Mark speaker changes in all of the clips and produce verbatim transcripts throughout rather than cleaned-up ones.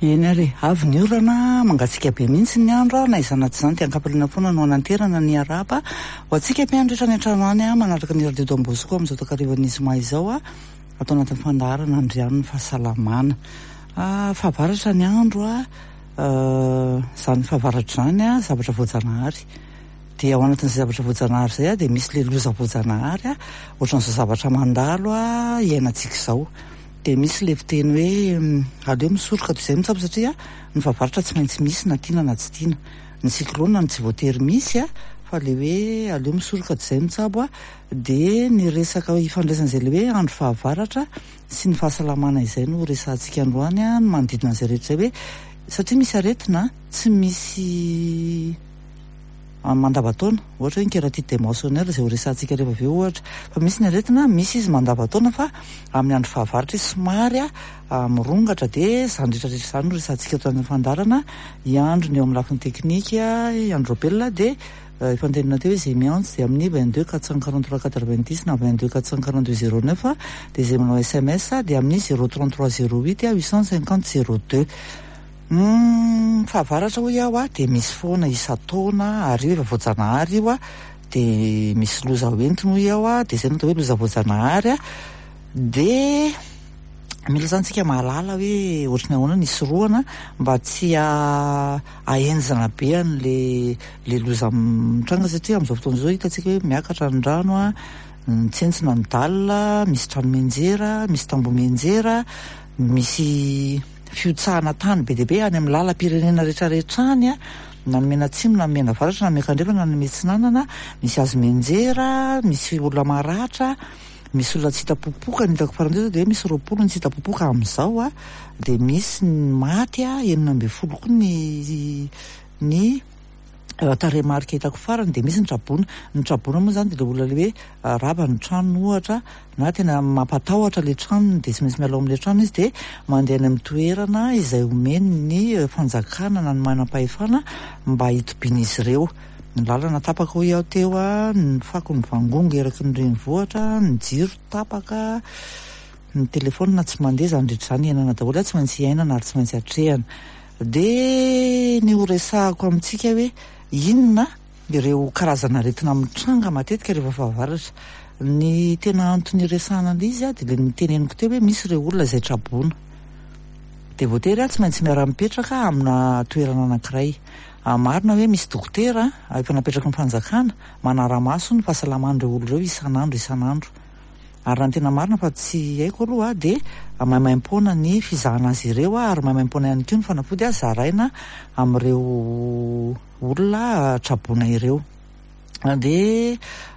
Speaker 1: Eny ary avy ny orana mangatsika be mihitsy ny andro na izanaty izany dia ankapaliana foana no ananterana ny arapa ho antsika mpiandritra ny an-trano any a manaraka ny radio Dombosiko amin'izao takarivan'izy ma izao a atao anatin'ny fandaharana andriano ny fahasalamana fahavaratra ny andro a izany fahavaratra zany a zavatra voajanahary dia ao anatin'izay zavatra voajanahary zay a dia misy le loza voajanahary a ohatran'izao zavatra mandalo a iainantsika izao dia misy le fiteny hoe aleo misoroka toy izay mitsabo satria ny fahavaratra tsy maintsy misy na tiana na tsy tiana ny siklona ny tsy voatery misy a fa le hoe aleo misoroka toy izay mitsabo a dia ny resaka ifandraisan'izay le hoe andro fahavaratra sy ny fahasalamana izay no resantsika androany a ny manodidina an'izay rehetra hoe satria misy aretina tsy misy mandavataona ohatra hoe ny kératite émotionnelle izay ho resantsika rehefa avy eo ohatra fa misy ny aretina misy izy mandavataona fa amin'ny andro fahavaratra izy somary a mirongatra dia izany rehetrarehetra izany no resantsika eto amin'ny fandarana iandro ny eo amin'ny lafiny teknika iandro ropelina dia efa antenina teo izay miantso dia amin'ny vingt-deux quatre cent quarante-trois quatre-vingt-dix na vingt-deux quatre cent quarante-deux zéro neuf dia izay manao S M S dia amin'ny zéro trente-trois zéro huit huit cent cinquante zéro deux Mm, fahavaratra ho iaho a dia misy foana isan-taona ary efa voajanahary io a dia misy loza hoentiny ho iaho a dia izay no atao hoe loza voajanahary a dia mila zantsika mahalala hoe ohatrany ahoana ny isorohana mba tsy aenjana be an'le le loza mitranga satria amin'izao fotoana izao hitantsika hoe miakatra ny rano a mitsentsina ny dalina misy trano menjera misy tamboho menjera misy fiotsahana tany be dia be any amin'ny lalam-pirenena rehetrarehetra any a na ny mena atsimo na ny mena avaratra na ny miakandrefa na ny metsinanana misy azo menjera misy olona maratra misy olona tsy hitapopoka ny hitako farany dia misy roapolo ny tsy hitapopoka amin'izao a dia misy ny maty a enina amby folo koa ny ny tarehimarika hitako farany dia misy ny trabona ny trabona moa izany dia le olona le hoe rava ny tranony ohatra na tena mampatahotra le tranony dia tsy maintsy mialao amin'ile trano izy dia mandeha any amin'ny toerana izay omeny ny fanjakana na ny manam-pahefana mba hitobian'izy ireo ny lalana tapaka ho iaho teo a ny fako ny vangongo eraky ny renivohitra ny jiro tapaka ny telefona tsy mandeha izany rehetra izany iainana daholo a tsy maintsy iainana ary tsy maintsy hatrehana dia ny ho resahako amintsika hoe inona ireo karazana aretina mitranga matetika rehefa fahavaratra ny tena antony resahana an'izy a dia le niteneniko teo hoe misy ireo olona izay trabona dia voatery a tsy maintsy miara-mipetraka amina toerana anankiray marina hoe misy dokotera efa napetraka ny fanjakana manara-maso ny fahasalaman'ireo olo ireo isan'andro isan'andro ary raha ny tena marina fa tsy haiko aloha a dia maimaim-poana ny fizahana azy ireo a ary maimaim-poana ihany koa ny fanafody a zaraina amin'ireo olona trabona ireo dia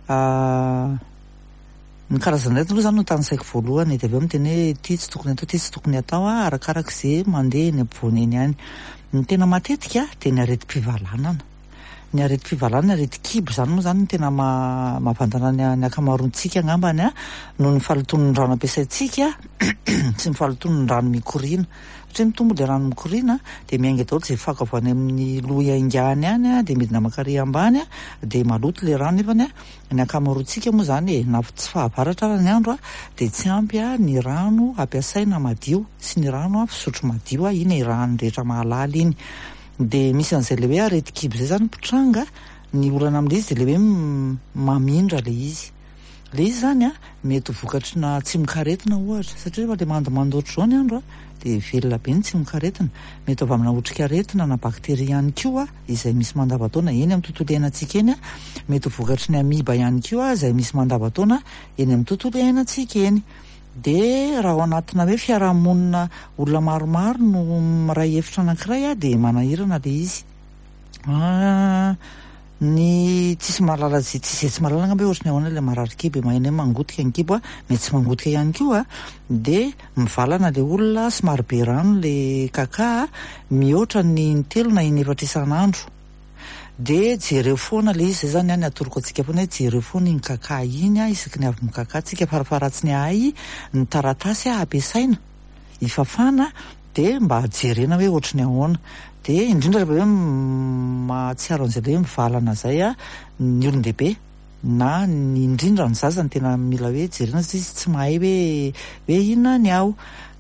Speaker 1: ny karazana retina aloha izany no tanysaiko voalohany dia avy eo miteny hoe ity tsy tokony atao ity tsy tokony atao a arakaraka izay mandeha ny ampovoany eny ihany ny tena matetika dia ny areti-pivalanana ny areti-pivalanana areti-kibo izany moa izany no tena mahavantana ny akamaroantsika angambany a noho ny faloton'ny rano ampiasaintsika sy ny faloton'ny rano mikoriana satria mitombo le rano mikoriana dia miainga daholo izay fako avy any amin'ny loha aingany any a dia midina makare ambany a dia maloto le rano nefany a ny akamaroantsika moa izany e na tsy fahavaratra ara ny andro a dia tsy ampy a ny rano ampiasaina madio sy ny rano a fisotro madio a iny rano rehetra mahalala iny dia misy an'izay le hoe areti-kibo izay zany mitranga ny olana amin'ilay izy dia le hoe mamindra le izy le izy zany a mety ho vokatrina tsy mikaretina ohatra satria rehefa le mandomandotro zao ny andro a dia velona be ny tsy mikaretina mety avy amina otrika aretina na bakteria ihany koa izay misy mandavataona eny amin'ny tontolo iainantsika eny a mety ho vokatry ny amiba ihany koa izay misy mandavataona eny amin'ny tontolo iainantsika eny dia raha ao anatina hoe fiarahamonina olona maromaro no miray hevitra anankiray a dia manahirana le izy ny tsisy mahalala zay tsisy tsy mahalala ngamba hoe ohatrany ahoana ilay marary-kibo mahena hoe mangotika ny kibo a mety tsy mangotika ihany koa a dia mivalana le olona somary be rano le kaka mihoatra ny telo na inefatra isan'andro dia jereo foana le izy zay zany a ny atoroko antsika foana hoe jereo foana iny kaka iny a isaky ny avy mikaka tsika farafaratsy ny ahy ny taratasy a ampiasaina hifafana dia mba jerena hoe ohatrany ahoana dia indrindra rehefa hoe mahatsiaro an'izay le hoe mivalana zay a ny olon-dehibe na ny indrindra ny zaza ny tena mila hoe jerena satria izy tsy mahay hoe hoe inona ny ao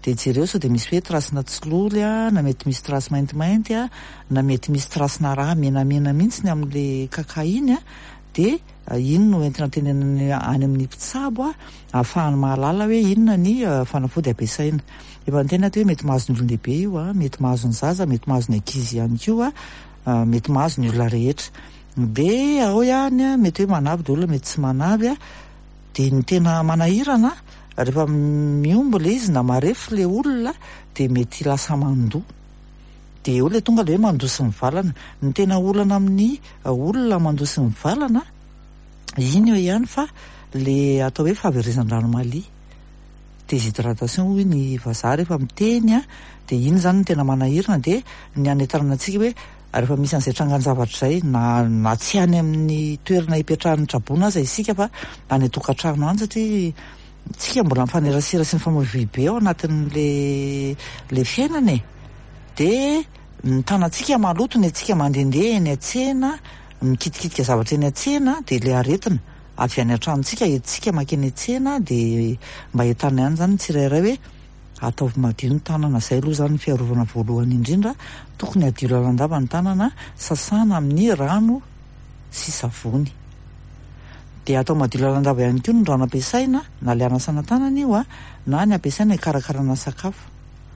Speaker 1: de jereo sao de misy hoe trasina tsiloly a na mety misy trasy maintimainty a na mety misy trasina raha menamena mihitsiny amin'le kakainy a de iny no entina tenenany any amin'ny mpitsabo a ahafahany mahalala hoe inona ny fanafody ampiasaina. Efa nytena ty hoe mety mahazo ny olon-dehibe io a, mety mahazo ny zaza, mety mahazo ny ankizy ihany koa a, mety mahazo ny olona rehetra. De ao ihany a mety hoe manavy de olona mety tsy manavy a, de ny tena manahirana rehefa miombo le izy na marefo le olona de mety lasa mandoa, de eo le tonga le hoe mandoa sy mivalana. Ny tena olana amin'ny olona mandoa sy mivalana iny eo ihany fa le atao hoe fahaverezan-drano malia, déshydratation hoy ny vazaha rehefa miteny a, de iny zany no tena manahirana. De ny anetarana antsika hoe rehefa misy an'izay trangan-javatra zay na na tsy any amin'ny toerana hipetrahan'ny traboana aza isika fa any an-tokantrano any, satria tsika mbola mifanerasera sy ny famoivoy be ao anatin'le le fiainana e. De ny tanantsika maloto ny antsika mandehandeha eny an-tsena mikitikitika zavatra eny an-tsena, de le aretina avy any an-tranontsika entsika makeny an-tsena, de mba entana ihany zany tsirairay hoe ataovy madio ny tanana. Zay aloha zany fiarovana voalohany indrindra, tokony adio lalandava ny tanana, sasana amin'ny rano sy savony. De atao madio lalandava ihany koa ny rano ampiasaina na le anasana tanana io a na ny ampiasaina hikarakarana sakafo.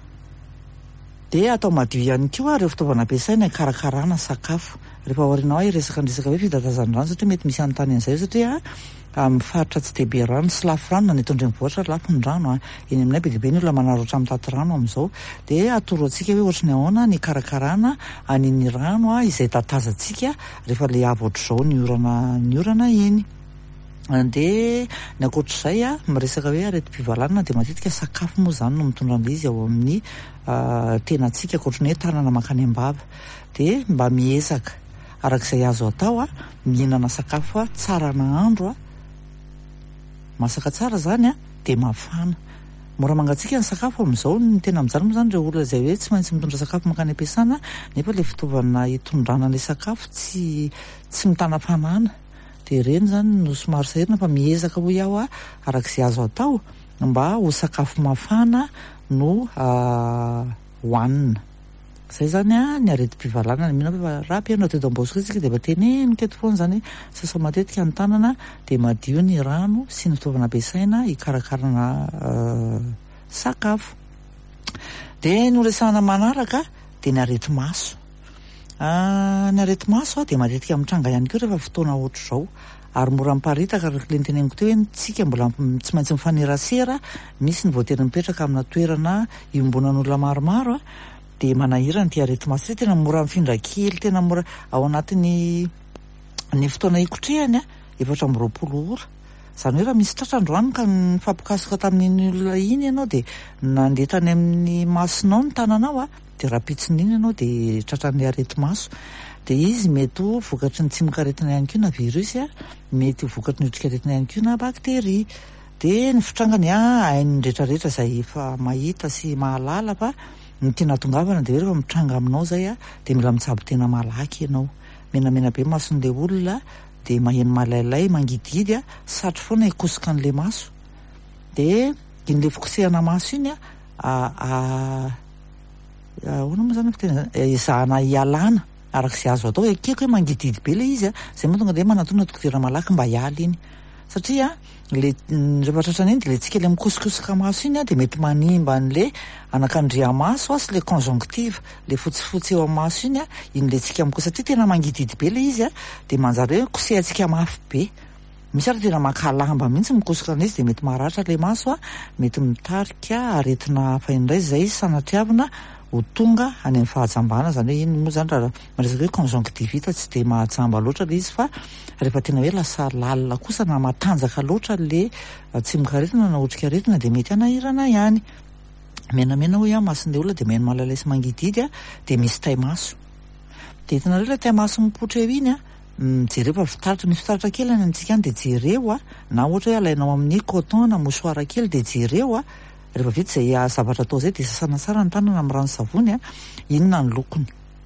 Speaker 1: De atao madio ihany koa ireo fitaovana ampiasaina hikarakarana sakafo. Rehefa aorianao hiresaka andresaka hoe fitatazany rano satria mety misy anontany an'izay, satria amin'ny faritra tsy de be rano sy lafo rano na eto andrenivohitra lafo ny rano a, eny aminay be dia be ny olona manaratra mitaty rano amin'izao. De atoro antsika hoe ohatrany ahoana ny karakarana an'iny rano a izay tatazantsika rehefa le avy ohatr'izao ny orana ny orana iny. De ny ankoatr'izay a miresaka hoe areti-pivalana de matetika sakafo moa zany no mitondra an'le izy ao amin'ny tenantsika, ankoatrany hoe tanana mankany am-bava. De mba miezaka arak'izay azo atao a mihinana sakafo a tsara nahandro a, masaka tsara zany a, de mafana. Mora mangatsiaka ny sakafo amin'izao, ny tena mijanona moa zany ireo olona izay hoe tsy maintsy mitondra sakafo mankany ampiasana nefa le fitaovana hitondrana le sakafo tsy tsy mitana fanana. De reny zany no somary sahirana fa miezaka hoy aho a arak'izay azo atao mba ho sakafo mafana no hohanina. Zay zany a ny areti-pivalana ny mihina fa raha mpianao teto Ambositra isika de mba teneniko eto foana zany sasa matetika ny tanana de madio ny rano sy ny fitaovana ampiasaina hikarakarana sakafo. De ny resahana manaraka de ny areti-maso. Ny areti-maso a de matetika mitranga ihany koa rehefa fotoana ohatr'izao, ary mora miparitaka araka le niteneniko teo hoe tsika mbola tsy maintsy mifanerasera, misy ny voatery mipetraka amina toerana iombonan'olona maromaro a, de manahirana ty areti-maso satria tena mora mifindra kely, tena mora ao anatin'ny ny fotoana hikotrehany a efatra amby roapolo ora. Zany hoe raha misy tratrandroany ka nifampikasoka tamin'iny olona iny ianao de nandeha tany amin'ny masonao ny tananao a, de rapitsin'iny ianao de tratran'le areti-maso. De izy mety ho vokatry ny tsimikaretina ihany koa na virus a, mety ho vokatry ny otrikaretina ihany koa na bakteria. De ny fitrangany a hain'ny rehetrarehetra izay efa mahita sy mahalala fa ny tena tongavana de hoe rehefa mitranga aminao zay a de mila mitsabo tena malaky ianao. Menamena be mason'le olona de maheno malailay mangidigidy a, satry foana hikosoka an'le maso. De in'le fikosehana maso iny a ahoana moa zany fitena ezahana hialana arak'izay azo atao, ekeko hoe mangididy be le izy a, zay moa tonga de manatona dokotera malaky mba hiala iny, satria le rehefa tratrany iny de le tsika le mikosokosoka maso iny a de mety manimba an'le anakandria-maso a sy le conjonctive, le fotsifotsy eo amin'ny maso iny a, iny le tsika mikosoka satria tena mangididy be le izy a, de manjary hoe kosehantsika mafy be. Misy ary tena makalamba mihitsy mikosoka an'izy de mety maratra le maso a, mety mitarika aretina hafa indray zay sanatriavina ho tonga any amin'ny fahajambana. Zany hoe iny moa zany raha miresaka hoe conjonctivite tsy de mahajamba loatra le izy, fa rehefa tena hoe lasa lalina kosa na matanjaka loatra le tsimikaretina na otrikaretina de mety hanahirana ihany. Menamena hoy a mason'le olona de maheno malalay sy mangididy a, de misy tay-maso. De hitanareo le tay-maso mipoitra eo iny a, jereo fa fitaratra, misy fitaratra kely any antsika any de jereo a, na ohatra hoe alainao amin'ny coton na mosoara kely de jereo a, rehefa vita zay zavatra atao zay de sasana tsara ny tanana amin'ny rano savony a, inona ny lokony.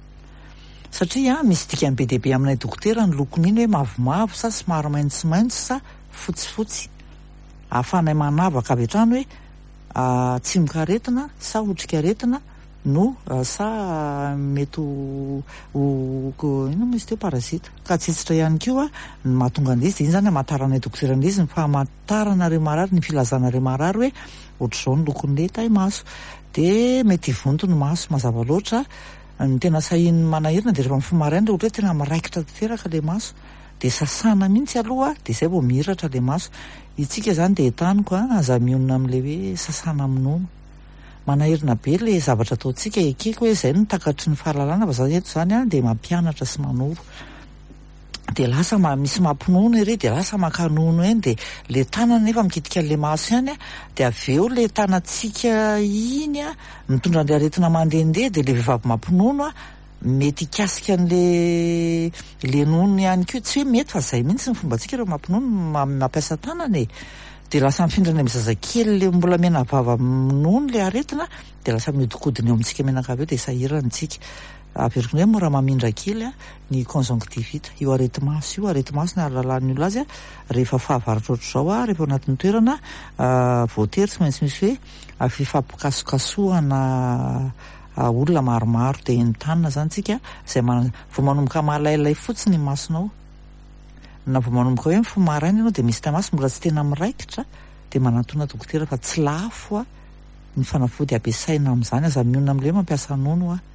Speaker 1: Satria misy dikany be dia be aminay dokotera ny lokony iny hoe mavomavo sa somary maitsomaitso sa fotsifotsy, ahafahanay manavaka avy hatrany hoe tsy mikaretina sa otrikaretina no sa mety ino izy teo parazita ka tsitsitra ihany koa ny mahatonga an'izy. De iny zany amatarana dokotera an'izy ny fahamantarana re marary ny filazana re marary hoe ohatr'izao ny lokon'le taimaso. De mety ivonto ny maso mazava loatra ny tena sahiny manahirina de rehefa mifomaraina ohatra hoe tena miraikitra tanteraka le maso de sasana mihitsy aloha de zay vao mihiratra le maso. Itsika zany de taniko a aza mionona am'le hoe sasana aminono manahirina be le zavatra ataontsika ekeko hoe zay no takatry ny fahalalana fa za eto zany a de mampianatra sy manoro de lasa ma misy mampinono ery de lasa makanono eny de le tanana nefa mikitika le maso ihany a de aveo le tanatsika iny a mitondra an'le aretina mandehandeha de le vehivavy mampinono a mety ikasika an'le le nono ihany koa tsy hoe mety fa zay mihitsy ny fombatsika reo mampinono mampiasa tanana e de lasa mifindrana amin'ny zazakely le mbola menavava nono le aretina de lasa miodikodiny eo amintsika menaka aveo de sahirana tsika. Averiko hoe mora mamindra kely a ny conjonctivite io areti-maso io areti-maso ny alalan'ny olona azy a rehefa fahavaratra ohatr'izao a rehefa ao anatin'ny toerana voatery tsy maintsy misy hoe fifampikasokasohana olona maromaro de entanina zany tsika zay vao manomboka malailay fotsiny masonao na vao manomboka hoe mifomaraina ianao de misy taimaso mbola tsy tena miraikitra de manatona dokotera fa tsy lafo a ny fanafody ampiasaina amin'izany aza mionona am'le mampiasa nono a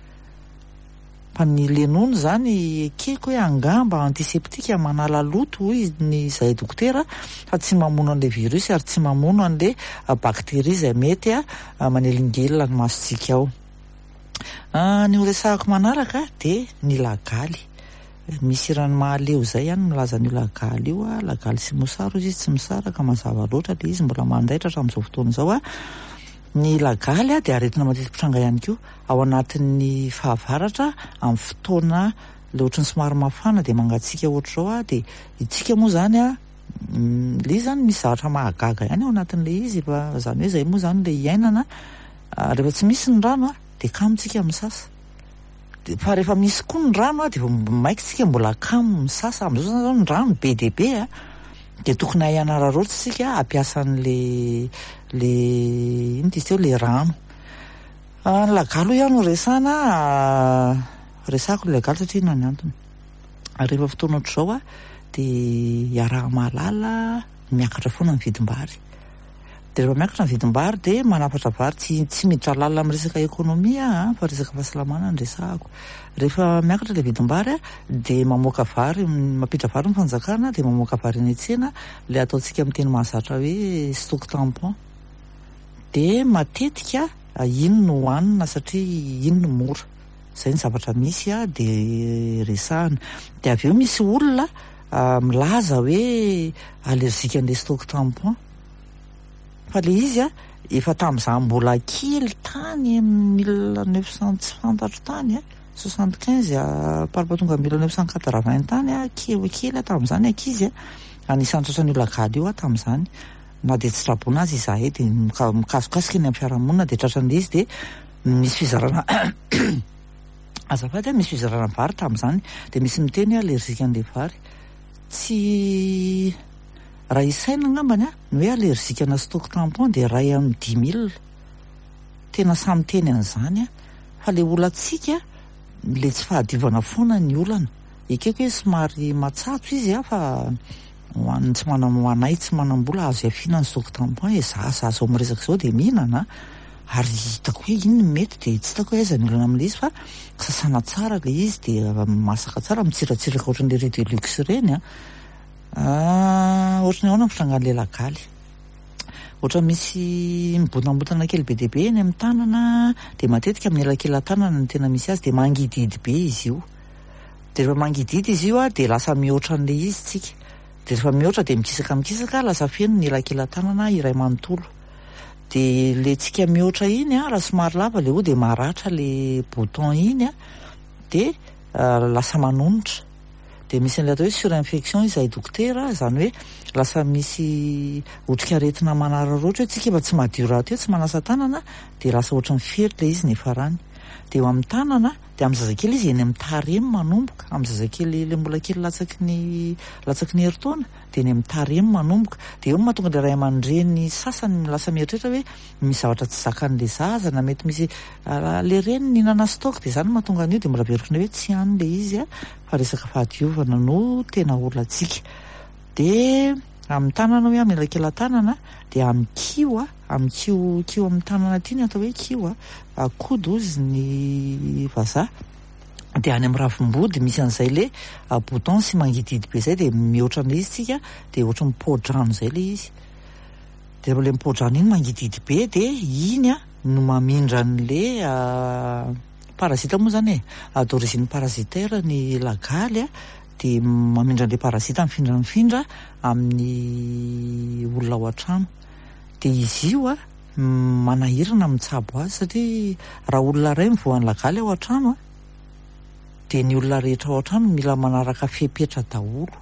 Speaker 1: fa ny le nono zany ekeko hoe angamba antiseptika manala loto hoy ny zay dokotera fa tsy mamono an'le virus ary tsy mamono an'le bakteria zay mety a manelingelina ny masontsika ao. Ny resahako manaraka de ny lagaly misy rano mahaleo zay ihany milaza ny lagaly io a lagaly sy mosaro izy tsy misaraka mazava loatra de izy mbola mandaitra hatramin'izao fotoana izao a. Ny lagaly a de aretina matetitranga ihany koa ao anatin'ny fahavaratra amin'ny fotoana le ohatrany somary mafana de mangatsika ohatr'izao a de itsika moa zany a le zany misy zavatra mahagaga ihany ao anatin'le izy fa zany hoe zay moa zany le iainana rehefa tsy misy ny rano a de kamotsika misasa de fa rehefa misy koa ny rano a de maikitsika mbola kamo misasa am'izao zany zao ny rano be de be a de tokony ahianararotra sika ampiasan'le le ino izy teo le rano. Ny lagalo ihany no resana resako le lagalo satria ina ny antony rehefa fotoana ohatr'izao a de iaraha malala miakatra foana ny vidim-bary de rehefa miakatra ny vidim-bary de manafatra vary tsy tsy miditra lalina amin'ny resaka ekonomia fa resaka fahasalamana ny resahako. Rehefa miakatra le vidim-bary a de mamoaka vary mampidra vary ny fanjakana de mamoaka vary eny an-tsena le ataontsika amin'ny teny mahazatra hoe stock tampon de matetika ino no hohanina satria ino no mora zay ny zavatra misy a de resahana. De aveo misy olona milaza hoe allergique an'le stock tampon fa le izy a efa tamin'izany mbola kely tany mille neuf cent tsy fantatro tany a soixante quinze a parapatonga mille neuf cent quatre-vingt tany a kely kely tamin'izany ankizy a anisany tratran'io lagaly io a tamin'izany na de tsy trabona azy izahay de mikasokasika ny amin'ny fiarahamonina de tratran'le izy de misy fizarana azafady a misy fizarana vary tamin'izany de misy miteny allergique an'le vary tsy raha isaina angambany a ny hoe allergique ana stock tampon de ray amin'ny dix mille tena samy teny an'izany a fa le olantsika le tsy fahadivana foana ny olana ekeko hoe somary matsatso izy a fa hoan'ny tsy manamhoanay tsy manambola azo iafiana ny stock tampon e za za zao miresaka zao de mihinana ary hitako hoe iny mety de tsy hitako hoe aiza ny olana amin'le izy fa sasana tsara le izy de masaka tsara mitsiratsiraka ohatran'le Redulux reny a ohatrany ahoana fitrangan'le lagaly ohatra misy mibonambotana kely be de be eny amin'ny tanana de matetika amin'ny elakelan-tanana ny tena misy azy de mangididy be izy io de rehefa mangididy izy io a de lasa mihoatra an'le izy tsika de rehefa mihoatra de mikisaka mikisaka lasa feno ny elakelan-tanana iray manontolo de le tsika mihoatra iny a raha somary lava le ho de maratra le bouton iny a de lasa manonotra de misy an'le atao hoe surinfection izay dokotera zany hoe lasa misy otrikaretina manararoatra hoe tsika efa tsy madio raha teo tsy manasa tanana de lasa ohatran'ny fery le izy ny farany de eo amin'ny tanana de amin'ny zazakely izy eny amin'ny taremy manomboka, amin'ny zazakely le mbola kely latsaky ny latsaky ny heritaona de eny amin'ny taremy manomboka. De eo no mahatonga le ray aman-dreny sasany lasa mieritreritra hoe misy zavatra tsy zakan'le zaza na mety misy le reny nihinana stock, de zany mahatonga an'io de mbola verokina hoe tsy hany le izy a, fa resaka fahadiovana no tena olantsika. De amin'ny tanana hoe amin'ny elankelan-tanana de amin'ny kio a, amin'ny kio kio amin'ny tanana ty ny atao hoe kio a, kody ozy ny vazaha. De any amin'ny ravim-body misy an'izay le bouton sy mangididy be zay, de mihoatra an'le izy tsika de ohatry mipodrano zay le izy. De le mipodrano iny mangididy be de iny a no mamindra an'le parasita moa zany e, d'origine parasitaire ny lagaly a, de mamindra an'le parasita mifindra mifindra amin'ny olona ao an-trano. De izy io a manahirana mitsabo azy satria raha olona ray mivohan'ny lagaly ao an-trano a de ny olona rehetra ao an-trano mila manaraka fepetra daholo.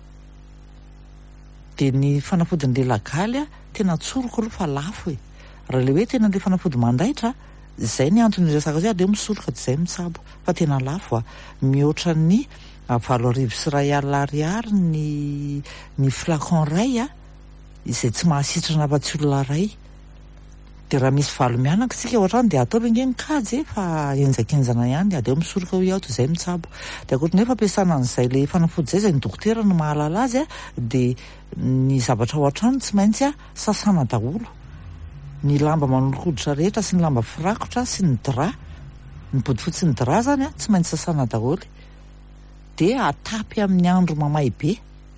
Speaker 1: De ny fanafodin'le lagaly a tena tsoroko aloha fa lafo e. Raha le hoe tena le fanafody mandaitra zay ny antony resaka azy de misoroka de zay mitsabo, fa tena lafo a, mihoatra ny valo arivo sy ray alina ariary ny ny flacon ray a, izay tsy mahasitrana afa-tsy olona ray. De raha misy valo mianaka tsika ao an-trano de atao renge ny kajy fa enjakenjana ihany de eo misoroka hoe ao de zay mitsabo. De akoatr'izay fampiasana an'izay le fanafody zay zay ny dokotera no mahalala azy a, de ny zavatra ao an-trano tsy maintsy a sasana daholo, ny lamba manolokoditra rehetra sy ny lamba firakotra sy ny drap, ny bodofotsy sy ny drap zany a tsy maintsy sasana daholo. De atapy amin'ny andro mamay be,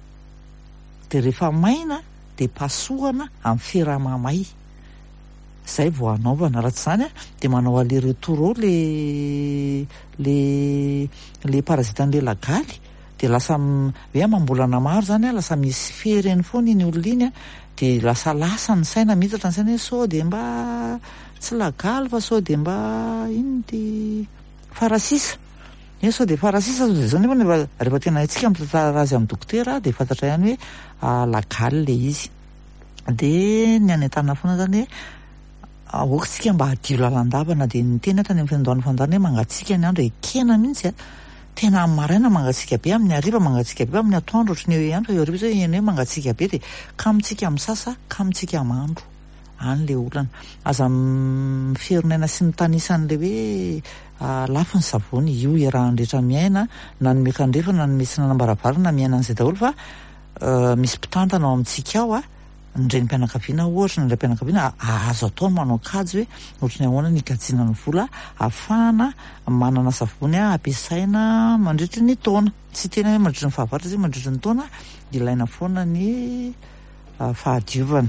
Speaker 1: de rehefa maina de pasohana amin'ny fera mamay, zay vao anaovana. Raha tsy zany a de manao aller retour le le le parasitan'le lagaly de lasa hoe mambolana maro zany a, lasa misy fereny foana iny olona iny a, de lasa lasa ny saina, mitatra ny saina hoe sao de mba tsy lagaly fa sao de mba ino de farasisa, e sao de farasisa de zao. Nefa rehefa tena haintsika mitantara azy amin'ny dokotera de fantatra ihany hoe lagaly le izy. De ny any an-tana foana zany hoe aokatsika mba hadio lalandavana, de ny teny tany amin'ny fiandohan'ny fandana hoe mangatsika ny andro ekena mihitsy a, tena amin'ny maraina mangatsika be, amin'ny hariva mangatsika be, amin'ny atoandro ohatry ny eo ihany, fa eo hariva zao eny hoe mangatsika be de kamitsika misasa kamitsika mandro any le olana. Aza miferinaina sy mitanisany le hoe lafo ny savony, io iarahan'ny rehetra miaina na ny mekandrefa na ny mesina nambarabara na miaina an'izay daholo, fa misy mpitantana ao amintsika ao a, ny renim-pianakaviana ohatra, ny raim-pianakaviana azo atao manao kajy hoe ohatry ny ahoana ny ikajiana ny vola ahafahana manana savony a ampiasaina mandritry ny taona, tsy tena hoe mandritry ny fahavaratra zay, mandritry ny taona ilaina foana ny fahadiovana.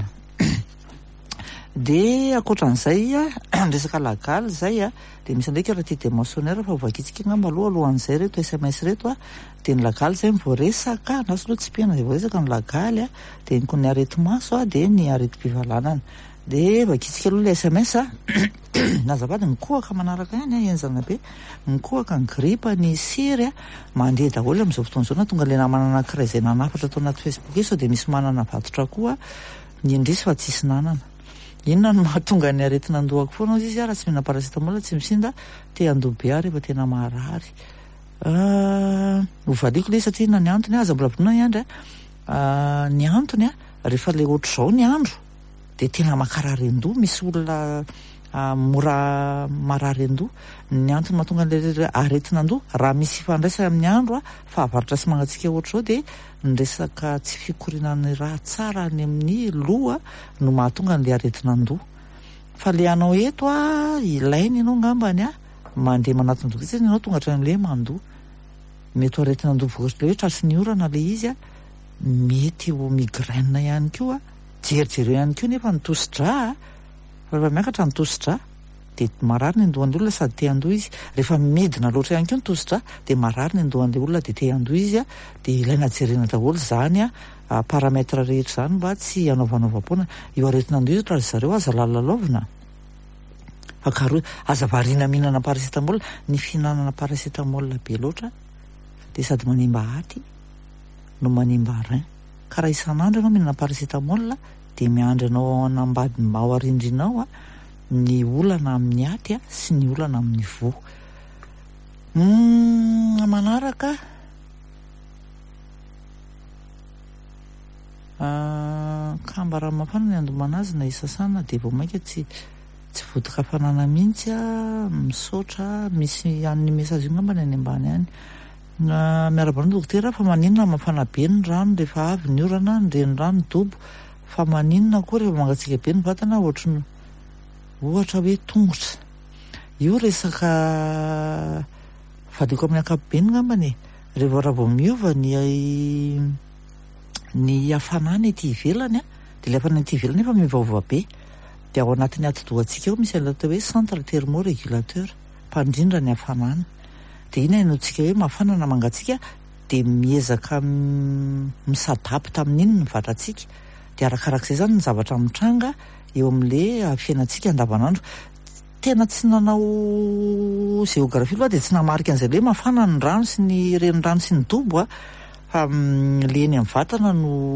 Speaker 1: De akoatran'izay a resaka lagaly zay a, de misy ndraiky ratite mentionnaire fa ovakitsika ngamba aloha alohan'izay reto S M S reto a, de ny lagaly zay mivoaresaka na so tsy piana zay voaresaka ny lagaly a, de ny ny areti-maso a, de ny areti-pivalanana. De vakitsika aloha le S M S a nazavady ny kohaka manaraka ihany a, enzana be ny kohaka, ny gripa, ny sery a mandeha daholo amin'izao fotoana zao, na tonga le namana anankiray zay nanafatra atao anaty Facebook io, sao de misy manana vatotra koa ny indrisy fa tsisy nanana. Inona no mahatonga ny aretina andohako foana izy a, raha tsy mihina parasitamôla tsy misinda te andoha be a rehefa tena marary. Hovaliako le satria na ny antony aza mbola vonona ny andro a, ny antony a rehefa le ohatr'izao ny andro de tena makarary an-doha, misy olona mora marary an-doha. Ny antony mahatonga an'le aretina an-doha raha misy fandraisana amin'ny andro a, fahavaratra sy mangatsika ohatr'izao de ny resaka tsy fikorinan'ny raha tsara any amin'ny loha no mahatonga an'le aretina an-doha. Fa le anao eto a ilainy ianao ngambany a mandeha manatona dokotera, ianao tonga hatrany le mandoha, mety ho aretina an-doha vokatry le hoe trasy ny orana le izy a, mety ho migraine ihany koa a, jerijereo ihany koa nefa ny tosi-dra a, rehefa miakatra ny tosi-dra de marary ny andohan'le olona sady te andoha izy. Rehefa midina loatra ihany koa ny tosi-dra de marary ny andohan'le olona de te andoha izy a, de ilaina jerena daholo zany a parametra rehetra zany mba tsy anaovanaovam-poana. Io aretina andoha izy raha zareo aza lalalaovina fa karo aza variana mihinana parasitamôla, ny fihinanana parasitamôla be loatra de sady manimba aty no manimba rein. Ka raha isan'andro ianao mihinana parasitamôla de miandry anao anambady ao arindrinao a ny olana amin'ny aty a sy ny olana amin'ny vo. mm, manaraka uh, kamba raha mafana ny andomana azy na isasana dia vao mainka tsy tsy vodika hafanana mihitsy a misaotra misy an'ny mesazy io ngambany any ambany any na miarabarany dokotera fa maninona mafana be ny rano rehefa avy ny orana ny reny rano dobo fa maninona koa rehefa mangatsika be ny vatana ohatry ohatra hoe tongotra io resaka fadiko amin'ny ankapobeny ngambany rehefa raha vao miova ny ny hafanana ety ivelany a dia ilay hafanana ety ivelany efa miovaova be dia ao anatin'ny atidohantsika ao misy an'ilay atao hoe centre thermorégulateur mpandrindra ny hafanana dia iny hainontsika hoe mafana na mangatsika dia miezaka misadapta amin'iny ny vatantsika dia arakarak'izay zany ny zavatra mitranga eo amin'ilay fiainantsika andavanandro tena tsy nanao géographie loha dia tsy namarika an'izay hoe mafana ny rano sy ny renirano sy ny dobo a fa le eny amin'ny vatana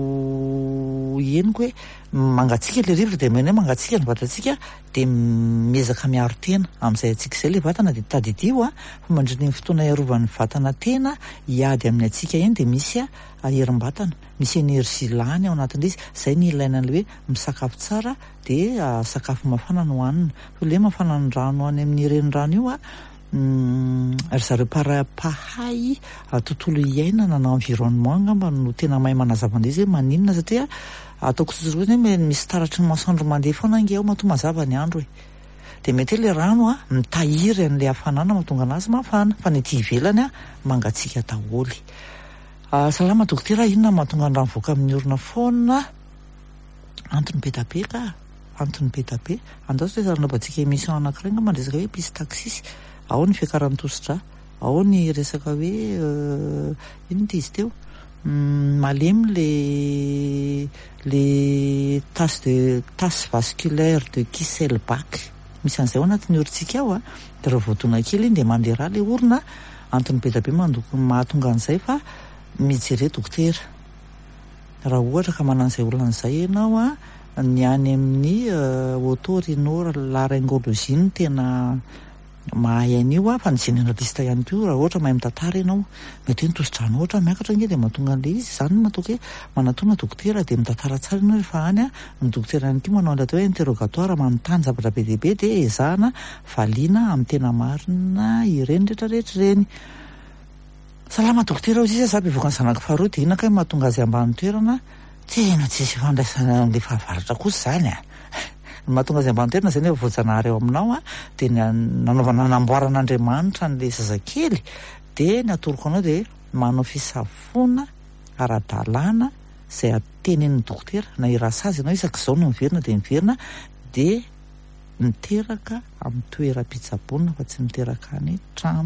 Speaker 1: no henoko hoe mangatsika le rivotra dia mena hoe mangatsika ny vatantsika dia miezaka miaro tena amin'izay atsika izay le vatana dia tadidio a fa mandritra ny fotoana iarovan'ny vatana tena hiady amin'ny atsika eny dia misy a aherim-batana misy energie lany ao anatin'ilay izy izay ny ilaina an'le hoe misakafo tsara dia sakafo mafana no hohanina fa le mafana ny rano any amin'ny renirano io a ry zareo para-pahay tontolo iainana na environnement ngamba no tena mahay manazava an'ilay izy hoe maninona satria ataoko tsotsotra hoe misy taratry ny masoandro mandeha foana ange ao matoa mazava ny andro e dia mety hoe le rano a mitahiry an'ilay hafanana mahatonga anazy mafana fa ny ety ivelany a mangatsika daholy. Salama dokotera, inona mahatonga ny rano voaka amin'ny orona foana antony be da be ka antony be da be andaso hoe zaranabantsika émission anankiray nga mandresaka hoe pistaxis ao ny fiakaran'ny tositra ao ny resaka hoe ino ty izy teo malemy le le tasse de tasse vasculaire de Kisselbach misy an'izay ao anatin'ny orontsika ao a dia raha voadona kely iny dia mandeha le orona antony be da be mandoko mahatonga an'izay fa mijery dokotera raha ohatra ka manan'izay olan'izay ianao a ny any amin'ny otorhinolaryngologie ny tena mahay an'io a fa ny généraliste ihany ko raha ohatra mahay mitantara ianao mety hoe nitosidrano ohatra miakatra nge dia mahatonga an'ilay izy izany matoka hoe manatona dokotera dia mitantara tsara ianao rehefa any a ny dokotera ihany koa manao an'ilay atao hoe interrogatoire manontany zavatra be dehibe dia ezahana valiana amin'ny tena marina ireny rehetrarehetra ireny. Salama dokotera ho sisa zaho bevoaka ny zanako faharoa dia inona ka mahatonga azy ambany toerana tena tsisy fandraisana amin'ilay fahavaratra kosa izany a mahatonga azy ambany toerana izany hoe voajanahary eo aminao a dia nanaovana nanamboaran'Andriamanitra n'ilay zazakely dia ny atoroko anao dia manao fisafona ara-dalàna izay atenenin'ny dokotera na irasa azy ianao isak'izao no miverina dia miverina dia miteraka amin'ny toeram-pitsaboana fa tsy miteraka any trano.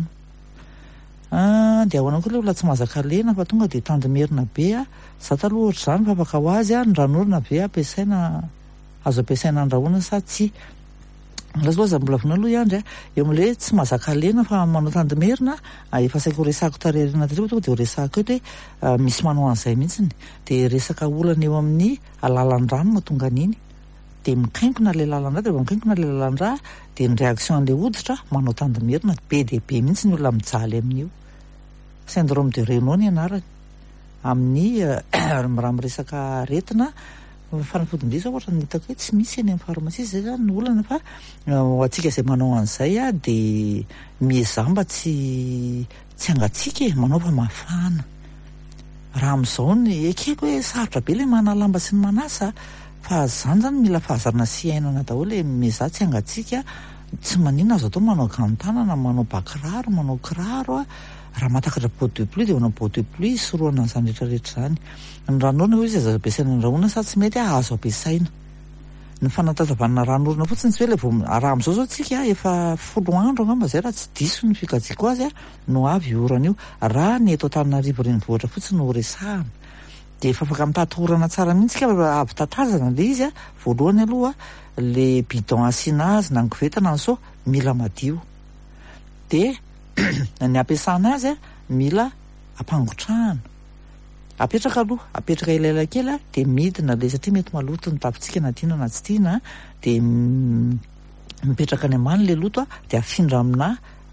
Speaker 1: Dia ahoana koa ilay olona tsy mahazaka lena fa tonga dia tanjomerina be a za taloha ohatra izany fa afaka ho azy a ny ranorina be ampiasaina azo ampiasaina andrahoana sa tsy laza loha za mbola vona aloha iandry a eo amin'ilay tsy mahazaka lena fa manao tanjomerina efa saika ho resako tarerina tatre tonga dia ho resako eto hoe misy manao an'izay mihitsiny dia resaka olana eo amin'ny alalan-drano mahatonga an'iny dia mikaingona ilay lalan-drà dia mikaingona ilay lalan-drà dia ny réaction an'ilay hoditra manao tanjomerina be dia be mihitsy ny olona mijaly amin'io. Syndrome de Raynaud ny anarany amin'ny raha miresaka aretina fanafodin-drivotra ohatra ny hitako hoe tsy misy eny amin'ny pharmacie zay zany ny olana fa ho antsika izay manao an'izay a dia miezamba tsy tsy angatsika e manao fa mafana raha amin'izao ny ekeko hoe sarotra be ilay manalamba sy ny manasa fa zany zany mila fahazarana sy ainana daholo hoe mieza tsy angatsika tsy maninona azo atao manao ganttanana manao bakiraro manao kiraro a raha mahatakatra pot de pluie dia manao pot de pluie isoroana an'izany rehetrarehetra izany ny ranorina hoe izy azo ampiasaina ny rahoana sa tsy mety azo ampiasaina ny fanatatavanana ranorina fotsiny tsy hoe le vao raha amin'izao zao tsika efa folo andro angamba zay raha tsy diso ny fikajiko azy a no avy orana io raha ny eto Antananarivo renivohitra fotsiny no resahana dia efa afaka mitady orana tsara mihitsy ka avy tatazana le izy a voalohany aloha le bidon asiana azy na ny kovetana anso mila madio dia ny ampiasana azy a mila ampangotrahana apetraka aloha apetraka elaela kely a dia midina le satria mety maloto ny tapitsika na tiana na tsy tiana dia mipetraka any ambany le loto a dia afindra amina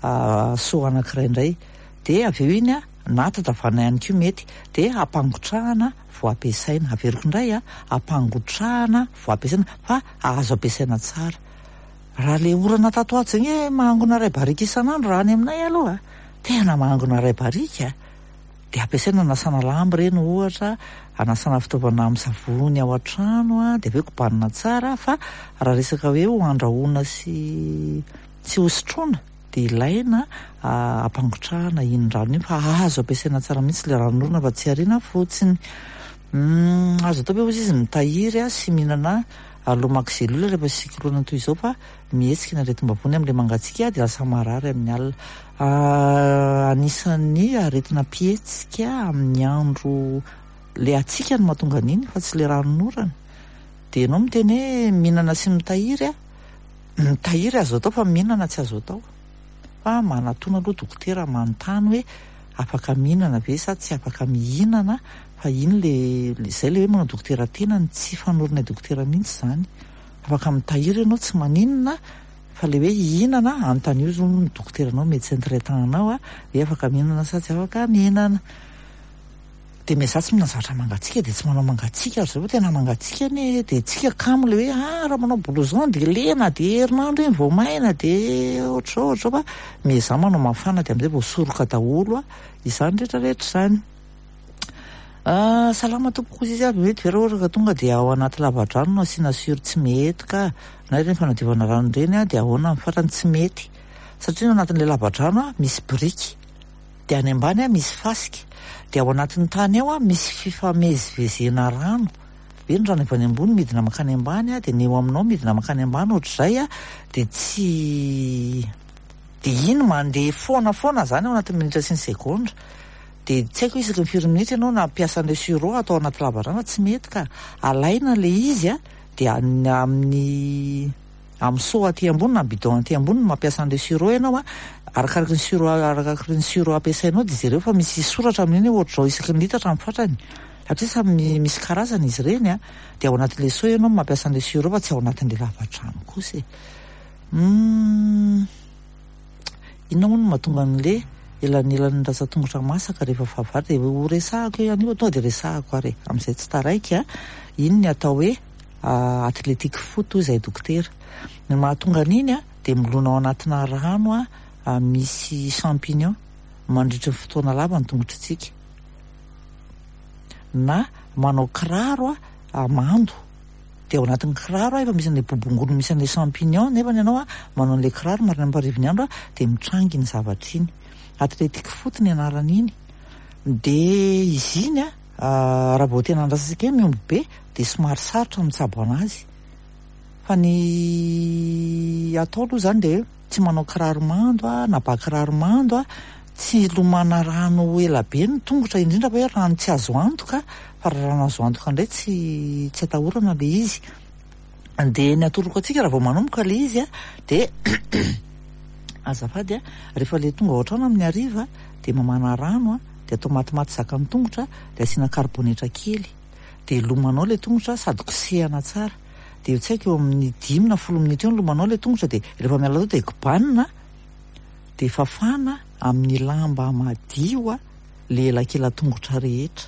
Speaker 1: soa anankiray indray de avy eo iny a natatavana ihany ko mety de ampangotrahana vo ampiasaina averiko indray a ampangotrahana vo ampiasaina fa azo ampiasaina tsara raha le orana tato ato zegny hoe mahangona ray barika isan'andro raha any aminay aloha tena mahangona ray barika de ampiasaina anasana lamba reny ohatra anasana fitaovana amin'ny savony ao an-trano a de aveo kobanina tsara fa raha resaka hoe ho andrahoana sy tsy hosotroana de ilaina ampangotrahana iny rano iny fa azo ampiasaina tsara mihitsy le ranon'orana fa tsy ariana fotsiny azo atao hoe ozy izy mitahiry a sy mihinana lomaxelule rehefa sikirona toy izao fa mihetsika ny aretim-bavony amin'le mangatsiaka de lasa marary amin'ny alina anisan'ny aretina pietsika amin'ny andro le atsika ny mahatonga an'iny fa tsy le ranon'orana de ianao miteny hoe mihinana sy mitahiry a mitahiry azo atao fa mihinana tsy azo atao fa manatona aloha dokotera manontany hoe afaka mihinana ve sa tsy afaka mihinana fa iny le zay le hoe mana dokotera tena ny tsy fanorona dokotera mihitsy zany afaka mitahiry ianao tsy maninona fa le hoe ihinana anontany io zo ny dokoteranao médecin traitant-nao a hoe afaka mihinana sa tsy afaka mihinana de mizatsy mina zavatra mangatsika de tsy manao mangatsika ary zao tena mangatsika ny de tsika kamo le hoe ah raha manao blouson de lena de herinandro iny vao maina de ohatrao ohatrao fa mieza manao mafana de am'izay vao soroka daholo a izany rehetrarehetra zany salama tompoko izy aby mety vera ohatra ka tonga de ao anaty lavadrano no asiana siro tsy mety ka na ireny fanadiovana rano ireny a de ahoana amin'ny farany tsy mety satria no anatin'le lavadrano a misy briky de any ambany a misy fasika de ao anatin'ny tany ao a misy fifamezivezena rano be ny rano avy any ambony midina makany ambany a de ny eo aminao midina makany ambany ohatr'izay a de tsy de iny mandeha foana foana zany ao anatin'ny minitra sy ny segondra de tsy haiko isaky ny firy minitra ianao na ampiasa an'le suro atao anaty lavadrano tsy mety ka alaina le izy a de amin'ny amin'ny seau aty ambony na bidon aty ambony no mampiasa an'le suro ianao a arakaraky ny suro arakaraky ny suro ampiasainao de izy ireo fa misy soratra amin'iny ohatr'izao isaky ny litatra amin'ny fatrany satria samy misy karazana izy ireny a de ao anatin'le seau ianao mampiasa an'le suro fa tsy ao anatin'le lavadrano kosa mm inona moa no mahatonga an'le elan'elan'ny ratsan-tongotra masaka rehefa fahavary de ho resahako ihany io tonga de resahako ary amin'izay tsy taraiky a iny ny atao hoe athlétique foot izay dokotera ny mahatonga an'iny a de milona ao anatina rano a misy champignon mandritra ny fotoana lava ny tongotritsika na manao kiraro a mando de ao anatin'ny kiraro a efa misy an'le bobongolo misy an'le champignon nefa ny ianao a manao an'le kiraro marina amparivony andro a de mitrangy ny zavatra iny athlétique foot ny anaran'iny de izy iny a raha vao tena andrasasika hoe miomby be de somary sarotra mitsabo anazy fa ny atao aloha zany de tsy manao kiraro mando a na ba kiraro mando a tsy lomana rano ela be ny tongotra indrindra fa hoe rano tsy azo antoka fa raha rano azo antoka indray tsy tsy atahorana le izy de ny atoroko atsika raha vao manomboka le izy a de azafady a rehefa le tonga ao an-trano amin'ny hariva de mamana rano a de atao matimaty zaka amin'ny tongotra de asiana karbonetra kely de lomanao le tongotra sady kosehana tsara de eo tsy haiko eo amin'ny dimy na folo minitra eo ny lomanao le tongotra de rehefa miala tao de kobanina de fafana amin'ny lamba madio a le elakela-tongotra rehetra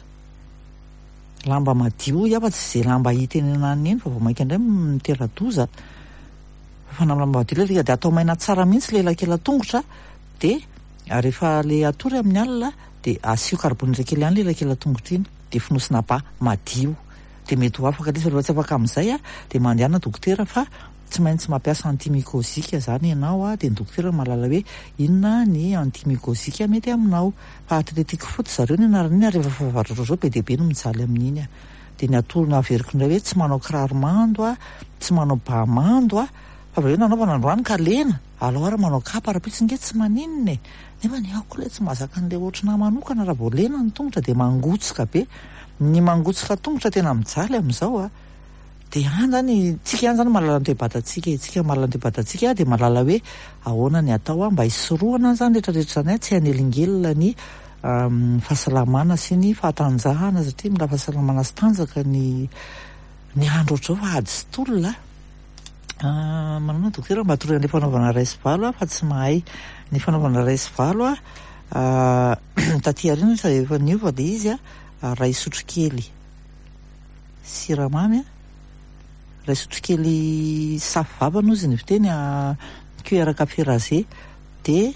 Speaker 1: lamba madio iafa tsy zay lamba hita eny anany eny fa vao mainka indray miteradoza fafana amin'ny lamba madio le de atao maina tsara mihitsy le elakela-tongotra de rehefa le atory amin'ny alina de asio karbonetra kely ihany le elakela-tongotra iny de finosina ba madio de mety ho afaka fa rehefa tsy afaka amin'izay a de mandehana dokotera fa tsy maintsy mampiasa antimicosika zany ianao a de ny dokotera mahalala hoe inona ny antimicosika mety aminao fa athlétique foot zareo ny anaran'iny rehefa fahavaratra zao be de be no mijaly amin'iny a de ny atorona averiko indray hoe tsy manao kiraro mando a tsy manao ba mando a fa aveo nanaovana androany ka lena alao ary manao kapa raha-pitsinge tsy maninona e nefa ny aoko le tsy mahazaka an'le ohatrina manokana raha vao lena ny tongotra de mangotsika be ny mangotsika tongotra tena mijaly amin'izao a de any zany tsika ihany zany mahalala ny toe-batatsika tsika mahalala ny toe-batatsika de mahalala hoe ahoana ny atao a mba hisoroana zany rehetrarehetra zany a tsy hanelingelina ny fahasalamana sy ny fahatanjahana satria mila fahasalamana sy tanjaka ny ny andro ohatrao fa ady sy tolona manana dokotera matory ny fanaovana raisy valo fa tsy mahay ny fanaovana raisy valo a taty arina sa efa niova de izy a ray sotro kely siramamy a ray sotro kely safy vavana ozy ny fiteny a cuillère café rasé de